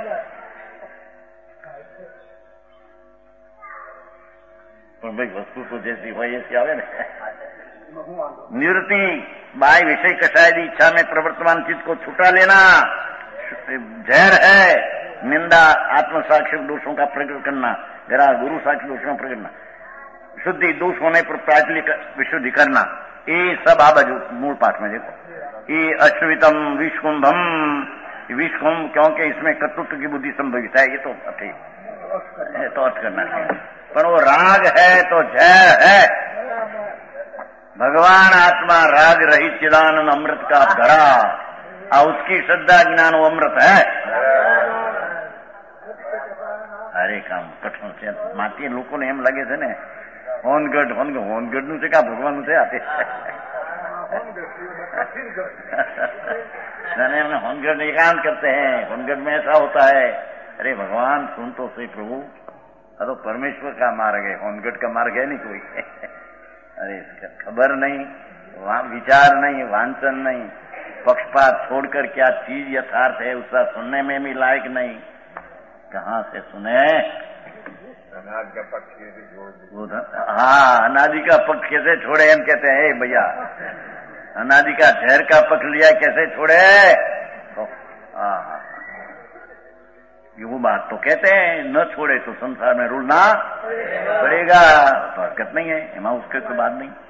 पर भाई वस्तु तो जैसी वही ऐसी आवे ना। निवृत्ति बाह्य विषय कषायदी इच्छा में प्रवर्तमान चित्त को छुटा लेना जहर है। निंदा आत्म साक्षी दोषों का प्रकट करना, गरा गुरु साक्षी दोषों का प्रकट करना, शुद्धि दोष होने पर प्राचलिक विशुद्धि करना, ये सब आ बाजू मूल पाठ में देखो। ये अश्वितम विषकुंभम, विषकुंभ क्योंकि इसमें कर्तृत्व की बुद्धि संभवित है, ये तो अथे तो अर्थ करना है, पर वो राग है तो जहर है। भगवान आत्मा राग रहित चिदानंद अमृत का घड़ा, और उसकी श्रद्धा ज्ञान वो अमृत है। अरे काम कठोर से माती लोगों ने एम लगे थे ने હોનગઢ હોનગઢ હોનગઢ નું છે કે ભગવાન નું છે આતે होनगढ़ एकांत करते हैं। होनगढ़ में ऐसा होता है, अरे भगवान सुन तो सही प्रभु, तो परमेश्वर का मार्ग है, होनगढ़ का मार्ग है नहीं कोई। अरे इसका खबर नहीं, विचार नहीं, वांचन नहीं, पक्षपात छोड़कर क्या चीज यथार्थ है उसका सुनने में भी लायक नहीं। कहाँ से सुने? अनाज का पक्ष कैसे छोड़ दे? हाँ, अनादि का पक्ष कैसे छोड़े हम कहते हैं भैया, अनादि का जहर का पक्ष लिया कैसे छोड़े? तो हाँ, वो बात तो कहते हैं, न छोड़े तो संसार में रुलना पड़ेगा, तो हरकत नहीं है एमा, उसके कोई बात नहीं।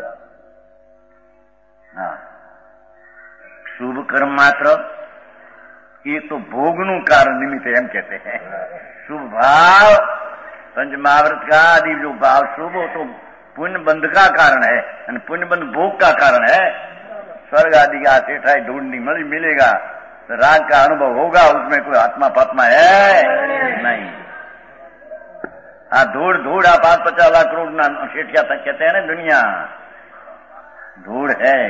हाँ, शुभ कर्म मात्र ये तो भोगनु कारण निमित्त हम कहते हैं। शुभ भाव पंच महाव्रत का आदि जो भाव शुभ हो तो पुण्य बंध का कारण है, और पुण्य बंध भोग का कारण है। स्वर्ग आदि का सेठाई ढूंढनी मिल मिलेगा तो राग का अनुभव होगा, उसमें कोई आत्मा पात्मा है नहीं। हाँ, धूड़ धूड़ आप पांच पचास लाख करोड़ ना सेठिया तक कहते हैं ना, दुनिया धूड़ है।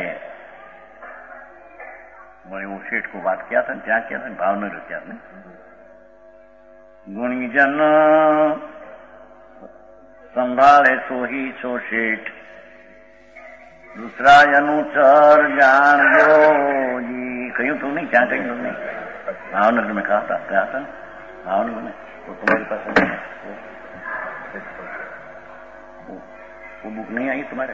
वो सेठ को बात किया था, क्या किया था, भावनगर किया था। गुणी जन संभाले सो ही सो सेठ, दूसरा अनुचर जान जो जी। कहीं तो नहीं, क्या कहीं तो नहीं, भावनगर में कहा था, क्या था भावनगर में, तो तुम्हारे पास वो, वो बुक नहीं आई तुम्हारे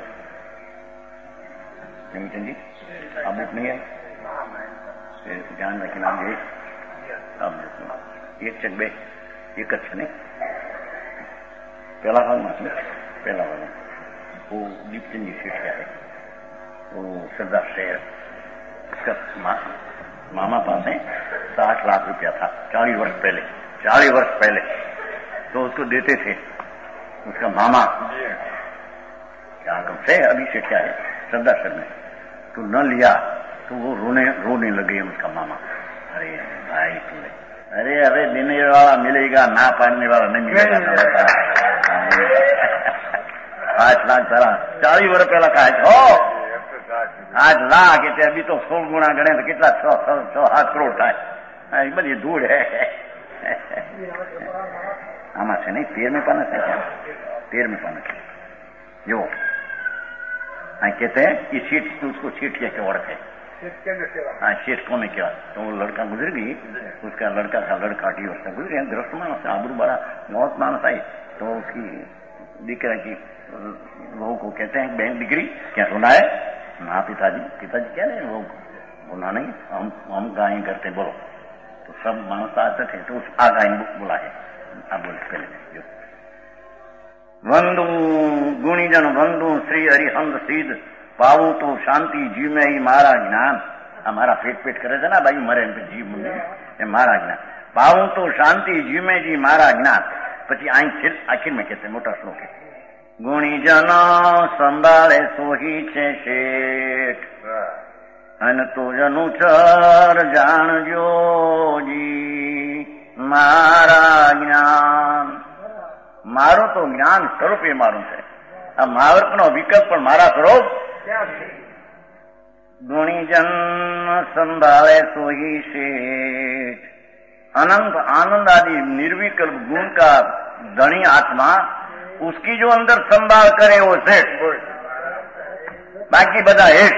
जमीचंद जी? अब बुक नहीं आई, ध्यान रखना। ये अब एक चक बे एक अच्छा नहीं, पहला भाग में पहला वाला वो दीपचंद जी सेठ क्या है, वो सरदार शेर, उसका मा, मामा पास है साठ लाख रुपया था चालीस वर्ष पहले, चालीस वर्ष पहले तो उसको देते थे उसका मामा। क्या कम से अभी से क्या है सरदार शेर में, तो न लिया तो वो रोने रोने लगे उसका मामा। अरे भाई तुमने, अरे अरे देने वाला मिलेगा, ना पाने वाला नहीं मिलेगा। पांच लाख तरह चालीस वर्ष पहला का है, आज लाख એટલે अभी तो सोल गुणा गणे तो कितना छह छह सात करोड़ થાય। બધી ધૂળ है આમાં છે નહીં, તેર में पाना है क्या, तेर में पाना है जो कहते हैं कि सीट तो उसको सीट के औरत है। हाँ, सेठ कौन क्या, तो वो लड़का गुजर गई, उसका लड़का का लड़का अठी वर्ष गुजर गया, ग्रस्त मानस आबरू बड़ा बहुत मानस आई, तो उसकी दीकरा की बहू को कहते हैं बहन दिकरी क्या सुना है? हाँ पिताजी, पिताजी क्या नहीं, वो बोला नहीं, हम हम गाय करते बोलो, तो सब मानस आते थे, तो उस आ गाय बोला है, आप बोल पहले वंदु गुणीजन वंदु श्री हरिहंद सिद्ध पावू तो शांति जीव में ही मारा ज्ञान। हमारा पेट पेट करे थे ना भाई, मरे जीव में मारा ज्ञान, पावू तो शांति जीव में जी मारा ज्ञान। પછી આખીર में कहते मोटा श्लोक है, गुणीजन संभाळे सोही छे शेठ, अन तो अनुचर जाणजो जी मारा ज्ञान। मारो तो ज्ञान स्वरूप એ મારું છે, આ મહાવર્તનો વિકલ્પ પણ મારા સ્વરૂપ। गुणीजन संभाले सोही शेठ, अनंत आनंद आदि निर्विकल्प गुण का धनी आत्मा, उसकी जो अंदर संभाल करे वो सेठ, बाकी बधा हेठ।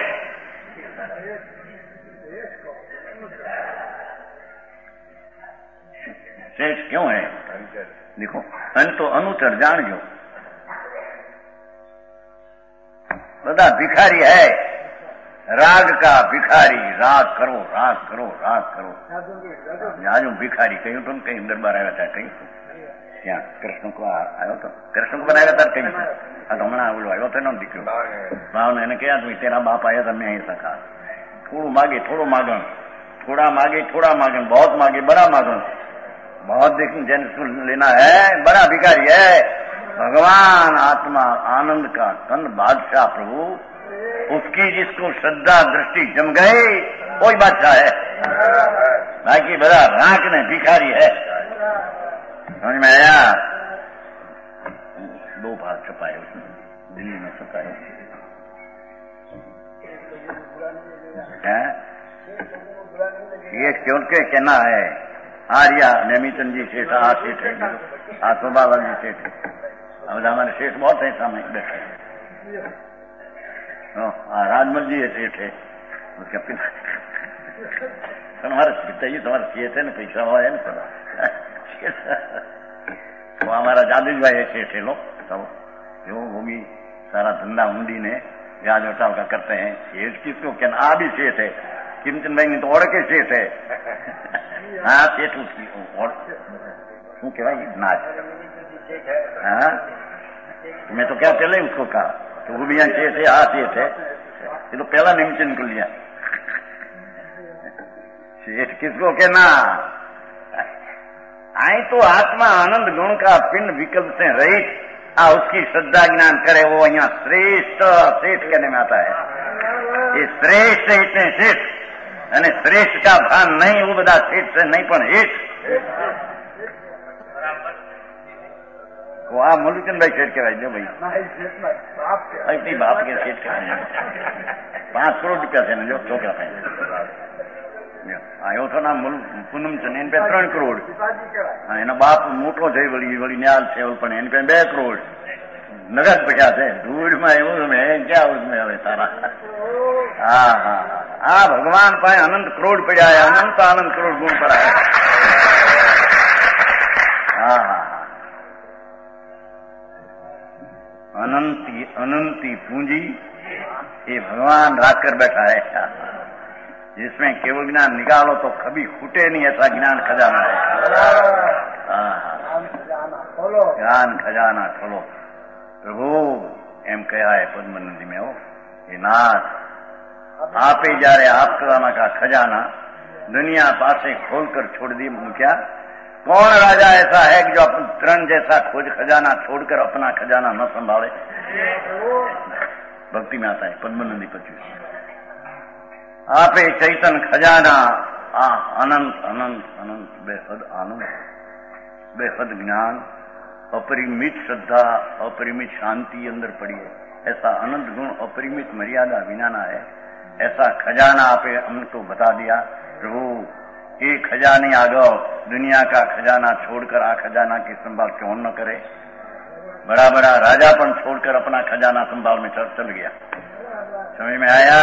सेठ क्यों है? देखो, अन तो अनुचर जान जो, बधा भिखारी है, राग का भिखारी, राग करो राग करो राग करो। जाजू भिखारी कहीं तुम कहीं दरबार आया था, कहीं ત્યાં કૃષ્ણ કો આવ્યો તો, કૃષ્ણ કો બનાવ્યા હતા કઈ? હા, હમણાં ઓલો આવ્યો હતો ને દીકરો ભાવને, એને કહ્યા તું તેરા બાપ આયા था मैं ही सका, थोड़ू मांगे थोड़ो मांगण, थोड़ा मांगे थोड़ा मांगण, बहुत मांगे बड़ा मांगण, बहुत देखने जन लेना है, बड़ा भिखारी है। भगवान आत्मा आनंद का कंद बादशाह प्रभु, उसकी जिसको श्रद्धा दृष्टि जम गई कोई बादशाह है, बाकी बड़ा राख ने भिखारी है। समझ में आया? दो भाग छपाए उसमें, दिल्ली में छपाए है। ये क्यों के कहना है आर्या नेमीचंद जी सेठ, आ सेठ है, आ शोभालाल जी सेठ है, अब हमारे सेठ बहुत है सामने बैठे। राजमल जी है सेठ है, उसका पिता तुम्हारा पिता जी तुम्हारा सेठ है ना, पैसा हुआ है ना थोड़ा। वो हमारा जादू भाई है सेठ है लोग सब, जो वो भी सारा धंधा हुंडी ने ब्याज वटाव का करते हैं। सेठ किसको कहना, आ भी सेठ है, किमचंद भाई ने तो और के सेठ है। हाँ सेठ उसकी और શું કહેવાય નાચ। हाँ मैं तो क्या पहले उसको कहा तो वो भी यहाँ सेठ है, आ सेठ है, ये तो पहला निमचंद को लिया। सेठ किसको कहना, आई तो आत्मा आनंद गुण का पिंड विकल्प से रहित आ उसकी श्रद्धा ज्ञान करे वो यहाँ श्रेष्ठ सेठ कहने में आता है। ये श्रेष्ठ इतने सेठ અને શ્રેષ્ઠ का भान नहीं, वो બધા सेठ से नहीं पण हेठ। वो आप मूलचंद भाई सेठ कहवाय जो भाई नहीं बाप के सेठ कहवाय। पांच करोड़ रुपया છે ને જો છોકરા પાસે આવ્યો તો ના પૂનમચંદ એને पे ત્રણ કરોડ, એનો બાપ મોટો છે વળી વળી ન્યાલ છે પણ એને पे બે કરોડ નગદ પૈસા છે। ધૂળ માં એવું મેં क्या उसमें હવે તારા। हाँ हाँ हाँ भगवान पाए अनंत करोड़ पड़ा है, अनंत अनंत करोड़ गुण पड़ा है। हाँ हाँ अनंती अनंती पूंजी ये भगवान रख कर बैठा है, जिसमें केवल ज्ञान निकालो तो कभी फूटे नहीं, ऐसा ज्ञान खजाना है। हाँ हाँ ज्ञान खजाना खोलो प्रभु एम कहा है पद्मनंदी में हो, ये नाथ आप ही जा रहे आप खजाना का खजाना दुनिया पासे खोलकर छोड़ दी। क्या कौन राजा ऐसा है कि जो अपन तरण जैसा खोज खजाना छोड़कर अपना खजाना न संभाले। भक्ति में आता है पद्मनंदी पच्चीस, आप ही चैतन खजाना आ अनंत अनंत अनंत बेहद आनंद बेहद ज्ञान अपरिमित श्रद्धा अपरिमित शांति अंदर पड़ी है। ऐसा अनंत गुण अपरिमित मर्यादा विनाना है, ऐसा खजाना आपे हमको बता दिया। प्रभु ये खजाने आ गो दुनिया का खजाना छोड़कर आ खजाना की संभाल क्यों न करे। बड़ा बड़ा राजापन छोड़कर अपना खजाना संभाल में चल चल गया। समझ में आया।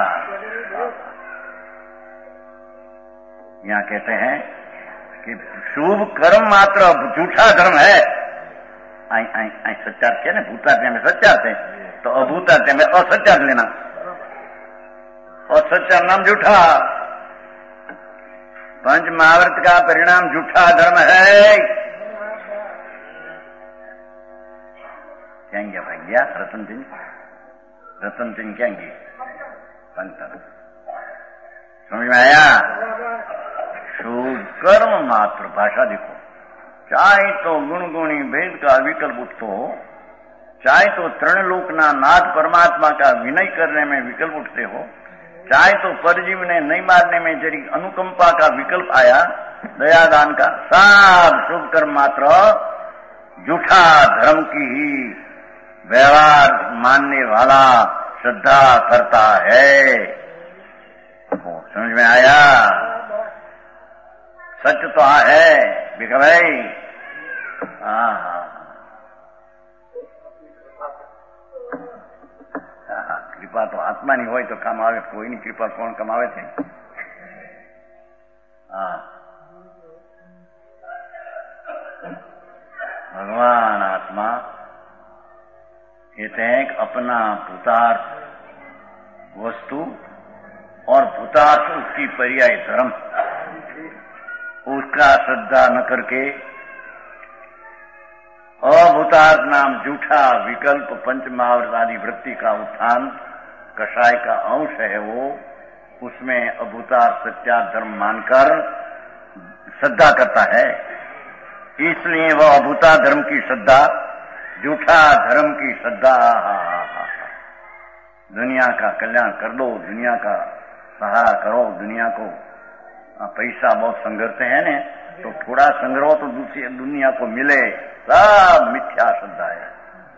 यहाँ कहते हैं कि शुभ कर्म मात्र झूठा धर्म है। आई आई आई सच्चार्थ है ना, भूतार्थ में सच्चार्थ है तो अभूतार्थ में असच्चार्थ लेना, और सच्चा नाम झूठा। पंच महाव्रत का परिणाम झूठा धर्म है। कहेंगे भाई गया रतन सिंह रतन सिंह कहेंगे पंच समझ में आया। शुभ कर्म मात्र भाषा देखो, चाहे तो गुण गुणी भेद का विकल्प उठतो हो, चाहे तो तृणलोक ना नाथ परमात्मा का विनय करने में विकल्प उठते हो, चाहे तो परजीव ने नहीं मारने में जरी अनुकंपा का विकल्प आया, दयादान का, सब शुभ कर्म मात्र झूठा धर्म की ही व्यवहार मानने वाला श्रद्धा करता है। समझ में आया। सच तो आ है बिका भाई। हाँ हाँ कृपा तो आत्मा नहीं हो तो काम आवे, कोई नहीं कृपा कौन कमावे थे। हाँ भगवान आत्मा कहते हैं कि अपना भूतार्थ वस्तु और भूतार्थ उसकी पर्याय धर्म, उसका श्रद्धा न करके अभूतार्थ नाम झूठा विकल्प पंच महाव्रत आदि वृत्ति का उत्थान कषाय का अंश है, वो उसमें अभूतार्थ सच्चा धर्म मानकर श्रद्धा करता है। इसलिए वह अभूता धर्म की श्रद्धा झूठा धर्म की श्रद्धा। दुनिया का कल्याण कर दो, दुनिया का सहारा करो, दुनिया को पैसा बहुत संगरते हैं ने तो थोड़ा संग्रह तो दूसरी दुनिया को मिले, सब मिथ्या श्रद्धा है।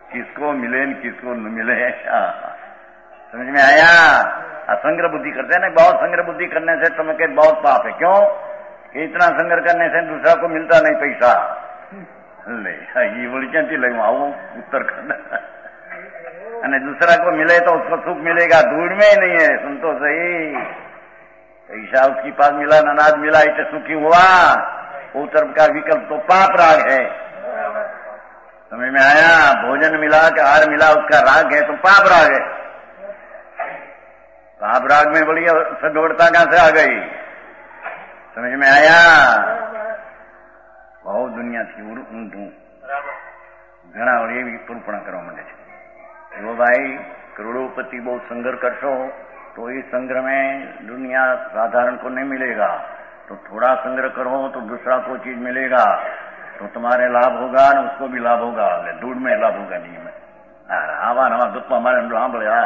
किसको मिले न किसको न मिले। समझ में आया? असंग्रह बुद्धि करते हैं ना, बहुत संग्रह बुद्धि करने से तुम्हें के बहुत पाप है। क्यों कि इतना संग्रह करने से दूसरा को मिलता नहीं पैसा। ले ये बोली क्या ले आओ उत्तराखंड અને दूसरा को मिले तो उसको सुख मिलेगा, दूर में ही नहीं है। सुन तो सही, पैसा उसके पास मिला, अनाज मिला, इसे सुखी हुआ, वो तरफ का विकल्प तो पाप राग है। समझ में आया? भोजन मिला कि आहार मिला, उसका राग है तो पाप राग है। पाप राग में बड़ी सदोड़ता कहां से आ गई? समझ में आया? बहुत दुनिया थी ઊંધું ઘણા વળી એવી પૂર્પણા કરવા માંડે છે। જો ભાઈ करोड़ोपति बहुत संग्रह करशो तो इस संग्रह में दुनिया साधारण को नहीं मिलेगा, तो थोड़ा संग्रह करो तो दूसरा को चीज मिलेगा, तो तुम्हारे लाभ होगा न उसको भी लाभ होगा। दूर में लाभ होगा नहीं में आवा नवा दुख हमारे बोले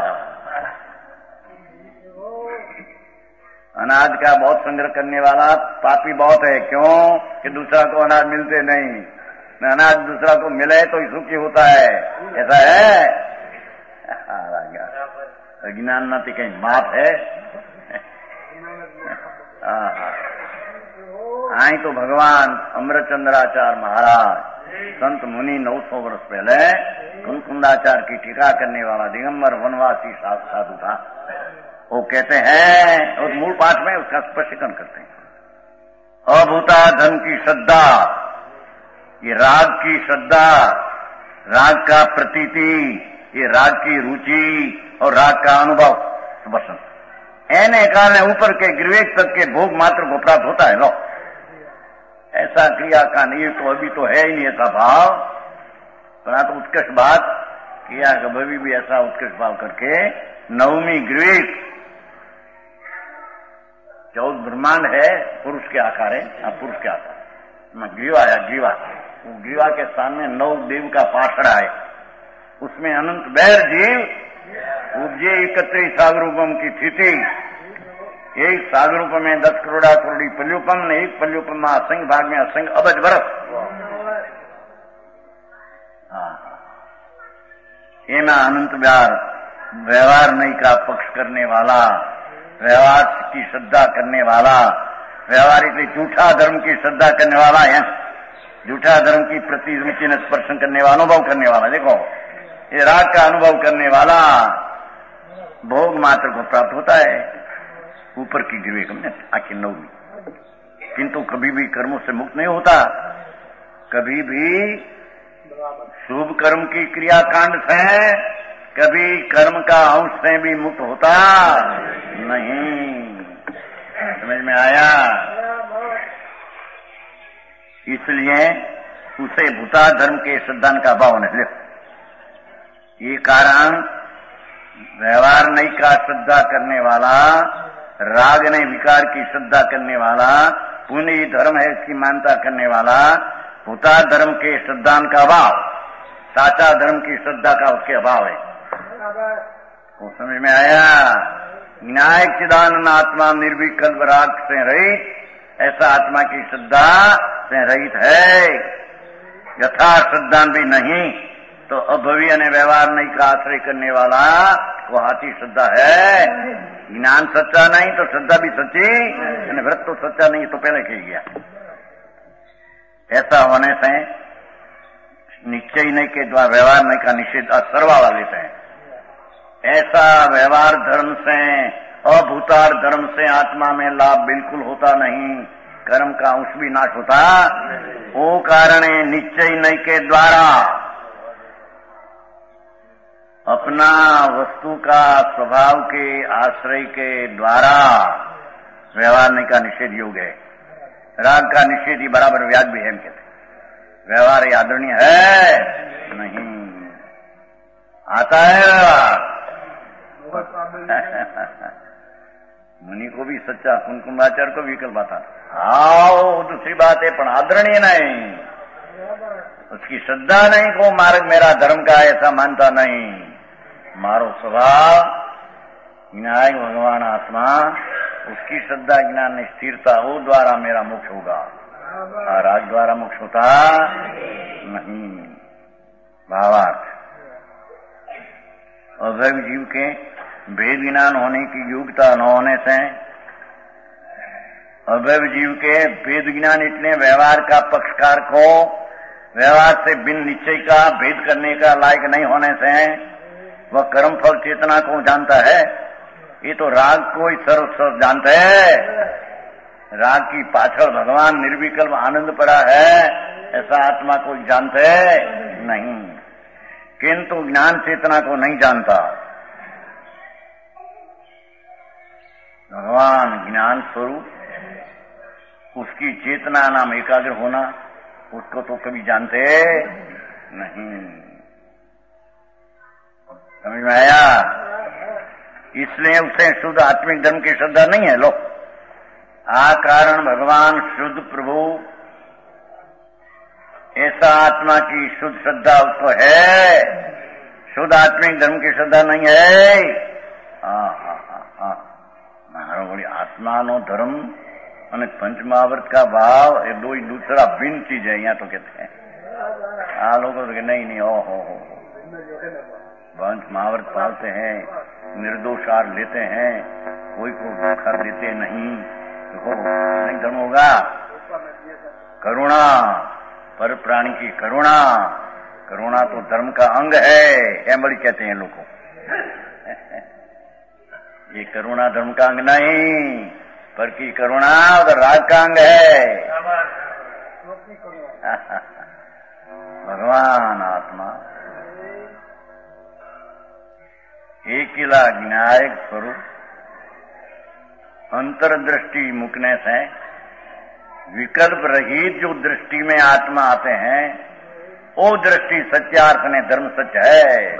अनाज का बहुत संग्रह करने वाला पापी बहुत है। क्यों कि दूसरा को अनाज मिलते नहीं, अनाज दूसरा को मिले तो ही सुखी होता है। ऐसा है? अज्ञान ना कहीं माप है। आई तो भगवान अमरचंद्राचार्य महाराज संत मुनि नौ सौ वर्ष पहले कुंकुंदाचार्य की टीका करने वाला दिगंबर वनवासी साधु था। वो कहते हैं, और मूल पाठ में उसका स्पष्टीकरण करते हैं, अभूता धन की श्रद्धा, ये राग की श्रद्धा, राग का प्रतीति, ये राग की रुचि और राग का अनुभव पसंद एने कारण ऊपर के गिरवेक तक के भोग मात्र को प्राप्त होता है। लो ऐसा क्रिया का नहीं तो अभी तो है ही नहीं ऐसा भाव, पर तो उत्कृष्ट बात किया कभी भी ऐसा उत्कृष्ट भाव करके नवमी गिरवेक चौथ ब्रह्मांड है, पुरुष के आकार है, पुरुष के आकार ग्रीवा है, ग्रीवा वो ग्रीवा के स्थान में नौ देव का पाठड़ा है, उसमें अनंत बैर जीव उपजे एकत्र सागरूपम की स्थिति। एक सागरूप में दस करोड़ा करोड़ी पल्युपम ने एक पल्युपम में असंख्य भाग में असंख्य अबज बरस। एना अनंत व्यार व्यवहार नहीं का पक्ष करने वाला, व्यवहार की श्रद्धा करने वाला, व्यवहार इसलिए झूठा धर्म की श्रद्धा करने वाला है, झूठा धर्म की प्रति रुचि न स्पर्शन करने वाला, अनुभव करने वाला। देखो ये राग का अनुभव करने वाला भोग मात्र को प्राप्त होता है ऊपर की गिरवेक में आखिर नौवीं, किंतु कभी भी कर्मों से मुक्त नहीं होता, कभी भी शुभ कर्म की क्रियाकांड से, कभी कर्म का अंश से भी मुक्त होता नहीं। समझ में आया? इसलिए उसे भूता धर्म के श्रद्धान का भाव न ले। ये कारण व्यवहार नहीं का श्रद्धा करने वाला, राग नहीं विकार की श्रद्धा करने वाला, पुण्य धर्म है इसकी मान्यता करने वाला, भूता धर्म के श्रद्धान का अभाव, साचा धर्म की श्रद्धा का उसके अभाव है। वो समझ में आया? न्याय चिदानंद आत्मा निर्विकल्प राग से रहित, ऐसा आत्मा की श्रद्धा से रहित है। यथा श्रद्धा भी नहीं तो अभवी और व्यवहार नहीं का आश्रय करने वाला वो हाथी श्रद्धा है। ज्ञान सच्चा नहीं तो श्रद्धा भी सच्ची, व्रत तो सच्चा नहीं तो पहले कह गया। ऐसा होने से निश्चय नहीं के द्वारा व्यवहार नहीं का निषेध सर्वा वाले से, ऐसा व्यवहार धर्म से अभूतार धर्म से आत्मा में लाभ बिल्कुल होता नहीं, कर्म का अंश भी नाश होता। वो कारण निश्चय नहीं के द्वारा अपना वस्तु का स्वभाव के आश्रय के द्वारा व्यवहार नहीं का निषेध योग है। राग का निषेध ही बराबर व्याज भी है, हम कहते व्यवहार आदरणीय है नहीं, आता है व्यवहार। मुनि को भी सच्चा कुंकुमाचार्य को विकल्प आता, आओ दूसरी बात है पर आदरणीय नहीं, उसकी श्रद्धा नहीं को मार्ग मेरा धर्म का ऐसा मानता नहीं, मारो स्वभाव विनायक भगवान आत्मा, उसकी श्रद्धा ज्ञान में स्थिरता हो द्वारा मेरा मोक्ष होगा, राग द्वारा मोक्ष होता नहीं। भावार्थ अभय जीव के भेद ज्ञान होने की योग्यता न होने से, अभय जीव के भेद ज्ञान इतने व्यवहार का पक्षकार को व्यवहार से बिन निश्चय का भेद करने का लायक नहीं होने से वह कर्म फल चेतना को जानता है। ये तो राग को ही सर्व सर्व जानते है। राग की पाछड़ भगवान निर्विकल्प आनंद पड़ा है, ऐसा आत्मा को जानते नहीं, किंतु ज्ञान चेतना को नहीं जानता। भगवान ज्ञान स्वरूप, उसकी चेतना नाम एकाग्र होना, उसको तो कभी जानते नहीं। समझ में आया? इसलिए उसे शुद्ध आत्मिक धर्म की श्रद्धा नहीं है। लो, आ कारण भगवान शुद्ध प्रभु, ऐसा आत्मा की शुद्ध श्रद्धा उसको है, शुद्ध आत्मिक धर्म की श्रद्धा नहीं है। हाँ हाँ हाँ हाँ मारो बोली आत्मा नो धर्म અને પંચમહાવર્ત का भाव ये दो दूसरा भिन्न चीज है। यहाँ तो कहते हैं आ लोग तो नहीं नहीं ओ हो हो पंचमहावृत पालते हैं, निर्दोष आर लेते हैं, कोई को धोखा देते नहीं, देखो नहीं धर्म होगा। करुणा, पर प्राणी की करुणा, करुणा तो धर्म का अंग है, एम बड़ी कहते हैं लोग को। ये करुणा धर्म का अंग नहीं, पर की करुणा उधर राग का अंग है। भगवान आत्मा एकिला ज्ञायक स्वरूप, अंतर्दृष्टि मुकने से विकल्प रहित जो दृष्टि में आत्मा आते हैं, वो दृष्टि सत्यार्थ ने धर्म सत्य है।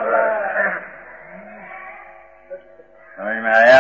समझ में आया?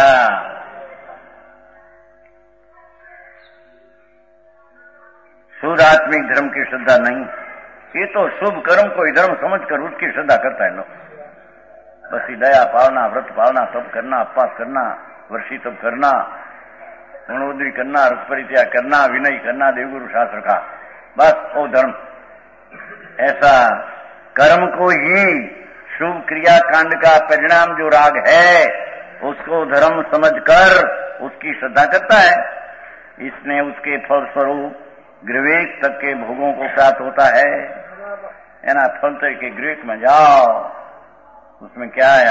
शुद्ध आत्मिक धर्म की श्रद्धा नहीं, ये तो शुभ कर्म कोई धर्म समझकर उसकी श्रद्धा करता है लोग। बस ही दया पालना, व्रत पालना, तप करना, उपवास करना, वर्षी तप करना, गुणोदरी करना, रस परित्याग करना, विनय करना, देवगुरु शास्त्र का, बस वो धर्म। ऐसा कर्म को ही शुभ क्रिया कांड का परिणाम जो राग है, उसको धर्म समझकर उसकी श्रद्धा करता है। इसने उसके फल स्वरूप गृवेक तक के भोगों को प्राप्त होता है। है ना? फल तक के गृवेक में जाओ, उसमें क्या आया?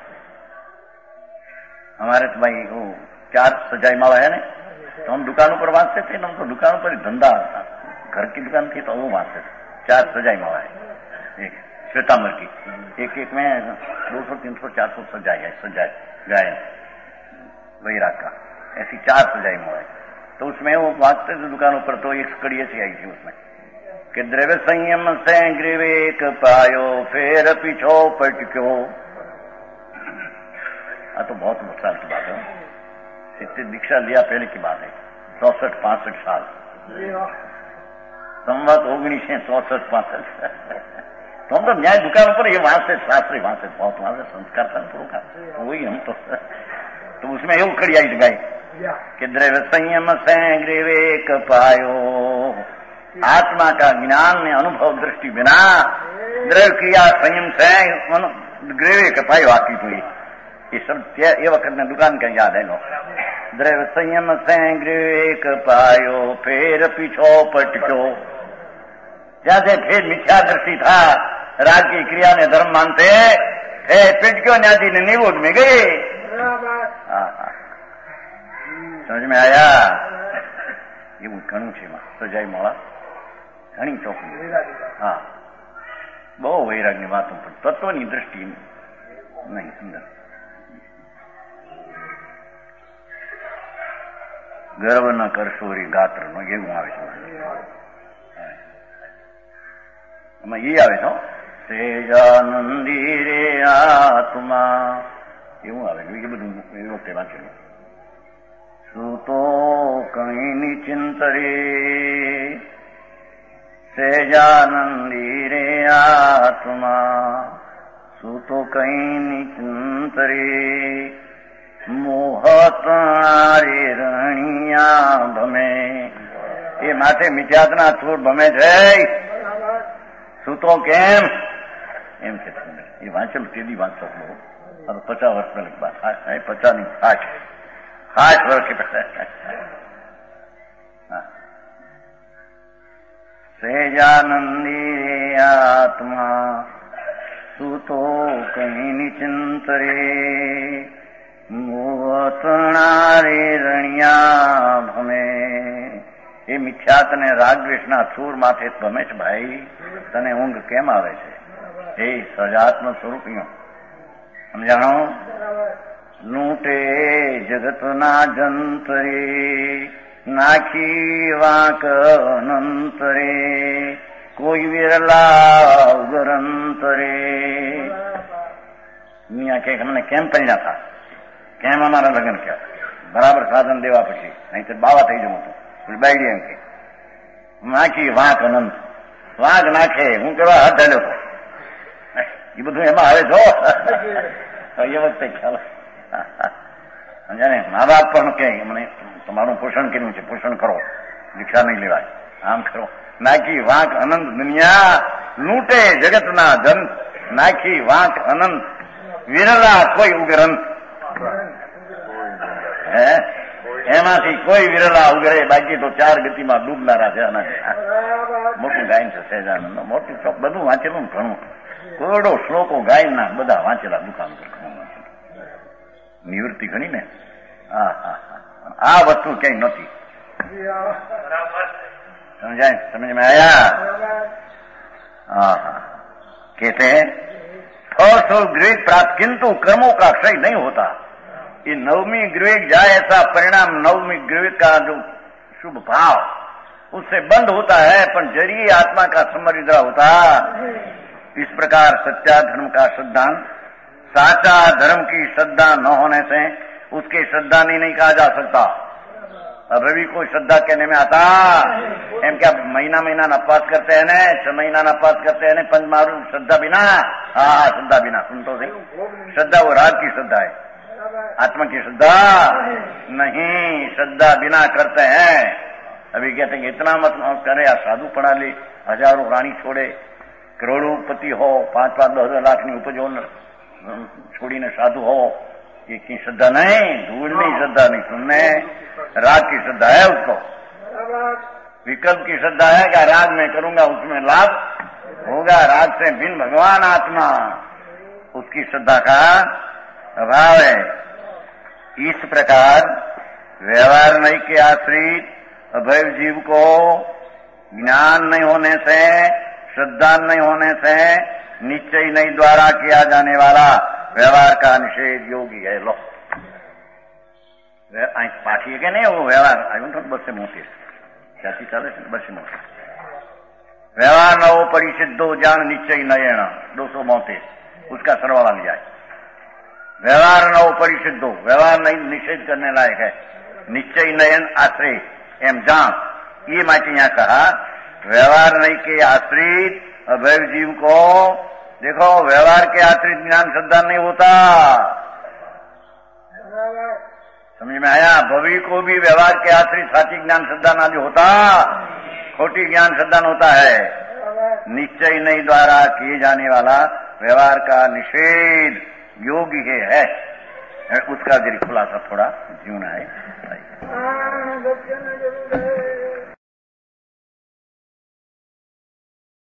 हमारे तो भाई वो चार सजाई माला है ना, तो हम दुकानों पर बांटते थे ना, तो दुकानों पर धंधा था, घर की दुकान थी तो वो बांटते थे। चार सजाई माला है, एक श्वेतांबर की, एक एक में दो सौ तीन सौ चार सौ सजाई है, सजाई गाय वैराग का, ऐसी चार सजाई माला है। तो उसमें वो बांटते थे दुकानों पर, तो एक कड़ी ऐसी आई थी उसमें कि द्रव्य संयम से ग्रीवेक पायो, फिर पीछो पटक्यो। हाँ तो बहुत साल की बात है, इतनी दीक्षा लिया पहले की बात है, चौसठ पांसठ साल, संवत ओगनीस चौसठ पांसठ। तो हम तो न्याय दुकानों पर ये वहां से शास्त्री, वहां से बहुत वहां से संस्कार था का, तो वही हम तो तो उसमें એવું कड़ी आई गई कि द्रव्य संयम से ग्रीवेक पायो, आत्मा का ज्ञान में अनुभव दृष्टि बिना द्रव्य क्रिया संयम से ग्रीवेक पायो आकी हुई। ये सब ये वक्त में दुकान का याद है लो। द्रव्य संयम से ग्रीवेक पायो, फिर पीछो पटक्यो। जैसे फिर मिथ्या दृष्टि था, राग की क्रिया ने धर्म मानते, फिर पिटक्यो न्याजी ने निवोध में गए। समझ में आया? ये घणું છે માં સજાઈ મોળા ઘણી ચોખી। હા, બહુ વૈરાગની વાતો, પણ તત્વની દ્રષ્ટિ નહીં સુંદર। ગર્વ ન કરશો રી ગાત્ર નો એવું આવે છે, એમાં એ આવે છે સેજાનંદી રે આત્મા, એવું આવે એ બધું એ વખતે વાંચેલું। સુતો કઈ નિચિંતરે સેજાનંદી રે આત્મા, સુતો કઈ નિચિંતરે મોહતારે રણિયા ભમે। એ માથે મિથ્યાત્વના છોડ ભમે છે, સુતો કેમ એમ કે એ વાંચેલું તેદી વાંચો બહુ હવે પચાસ વર્ષ પહેલા બાત પચાસ ની સાઠ સાઠ વર્ષ સહેજાનંદી આત્મા સૂતો કઈ નિચિંતરે મોતણારે રણિયા ભમે. એ મિથ્યા તને રાગદ્વેષના થૂર માથે ગમે છે ભાઈ? તને ઊંઘ કેમ આવે છે? એ સજાત્મ સ્વરૂપીઓ સમજાણો. લૂંટે જગતના જંતરે નાખી વાંક અનંતરે કોઈ વિરલા ઉગરંતરે. મિયા કે અમને કેમ પડ્યા હતા, કેમ અમારા લગ્ન કર્યા? બરાબર સાધન દેવા પછી, નહીં તો બાવા થઈ જવું હતું. બાયડી એમ કે નાખી વાંક અનંત. વાંક નાખે હું કેવા હાથ ધાલ્યો હતો એ બધું એમાં આવે છો એ વખતે ખ્યાલ સમજાને. મા બાપ પણ કે મને તમારું પોષણ કર્યું છે, પોષણ કરો, દીક્ષા નહીં લેવાય, આમ કરો. નાખી વાંક અનંત દુનિયા લૂંટે જગતના ધન. નાખી વાંક અનંત વિરલા કોઈ ઉગરંત. હે એમાંથી કોઈ વિરલા ઉગરે, બાકી તો ચાર ગતિમાં ડૂબનારા છે. મોટું ગાયન છે સહેજાનંદ, મોટું ચોક બધું વાંચેલું ઘણું કરોડો શ્લોકો ગાયનના બધા વાંચેલા દુકાન પર નિવૃત્તિ ઘણી ને. હા હા આ વસ્તુ ક્યાંય નથી. સમજાય? સમજમાં આયા? હા હા. कहते हैं फल स्वरूप विवेक प्राप्त किंतु कर्मों का क्षय नहीं होता. ये नवमी विवेक जाए ऐसा परिणाम नवमी विवेक का जो शुभ भाव उससे बंद होता है, पर जरिए आत्मा का समरिद्रा होता. इस प्रकार सच्चा धर्म का सिद्धांत, साचा धर्म की श्रद्धा न होने से उसके श्रद्धा नहीं, नहीं कहा जा सकता. अभी कोई श्रद्धा कहने में आता एम क्या महीना महीना अपवास करते हैं ने, छह महीना अपवास करते हैं ने, पंच मारू श्रद्धा बिना. हाँ श्रद्धा बिना. सुन तो सही, श्रद्धा वो राग की श्रद्धा है, आत्मा की श्रद्धा नहीं. श्रद्धा बिना करते हैं. अभी कहते हैं इतना मत करे, आ साधु पढ़ा ले, हजारों रानी छोड़े, करोड़ोपति हो, पांच पांच दस लाख ની ઉપજો છોડીને साधु हो, ये की श्रद्धा नहीं, धूल नहीं श्रद्धा नहीं. सुनने राग की श्रद्धा है उसको. विकल्प की श्रद्धा है कि राग में करूंगा उसमें लाभ होगा. राग से भिन्न भगवान आत्मा, उसकी श्रद्धा का अभाव है. इस प्रकार व्यवहार नहीं के आश्रित अभय जीव को ज्ञान नहीं होने से, श्रद्धा नहीं होने से, निश्चय नहीं द्वारा किया जाने वाला व्यवहार का निषेध योगी है. लो पाठी है कि नहीं वो व्यवहार आई तो बस से मोती जाती चाले बस से मोती व्यवहार न हो परिसिद्धो जान निश्चय नयन दो सौ मोतीस उसका सरवाला लिया है. व्यवहार न हो परिसिद्धो, व्यवहार नहीं निषेध करने लायक है. निश्चय नयन आश्रय एम जान. ये माटी यहाँ कहा व्यवहार नहीं के आश्रित अभय जीव को. देखो व्यवहार के आश्रित ज्ञान श्रद्धा नहीं होता. समझ में आया? भवी को भी व्यवहार के आश्रित साची ज्ञान श्रद्धा ना जो होता, खोटी ज्ञान श्रद्धा होता है. निश्चय नहीं द्वारा किए जाने वाला व्यवहार का निषेध योगी है, है। उसका जरी खुलासा थोड़ा जीवन है.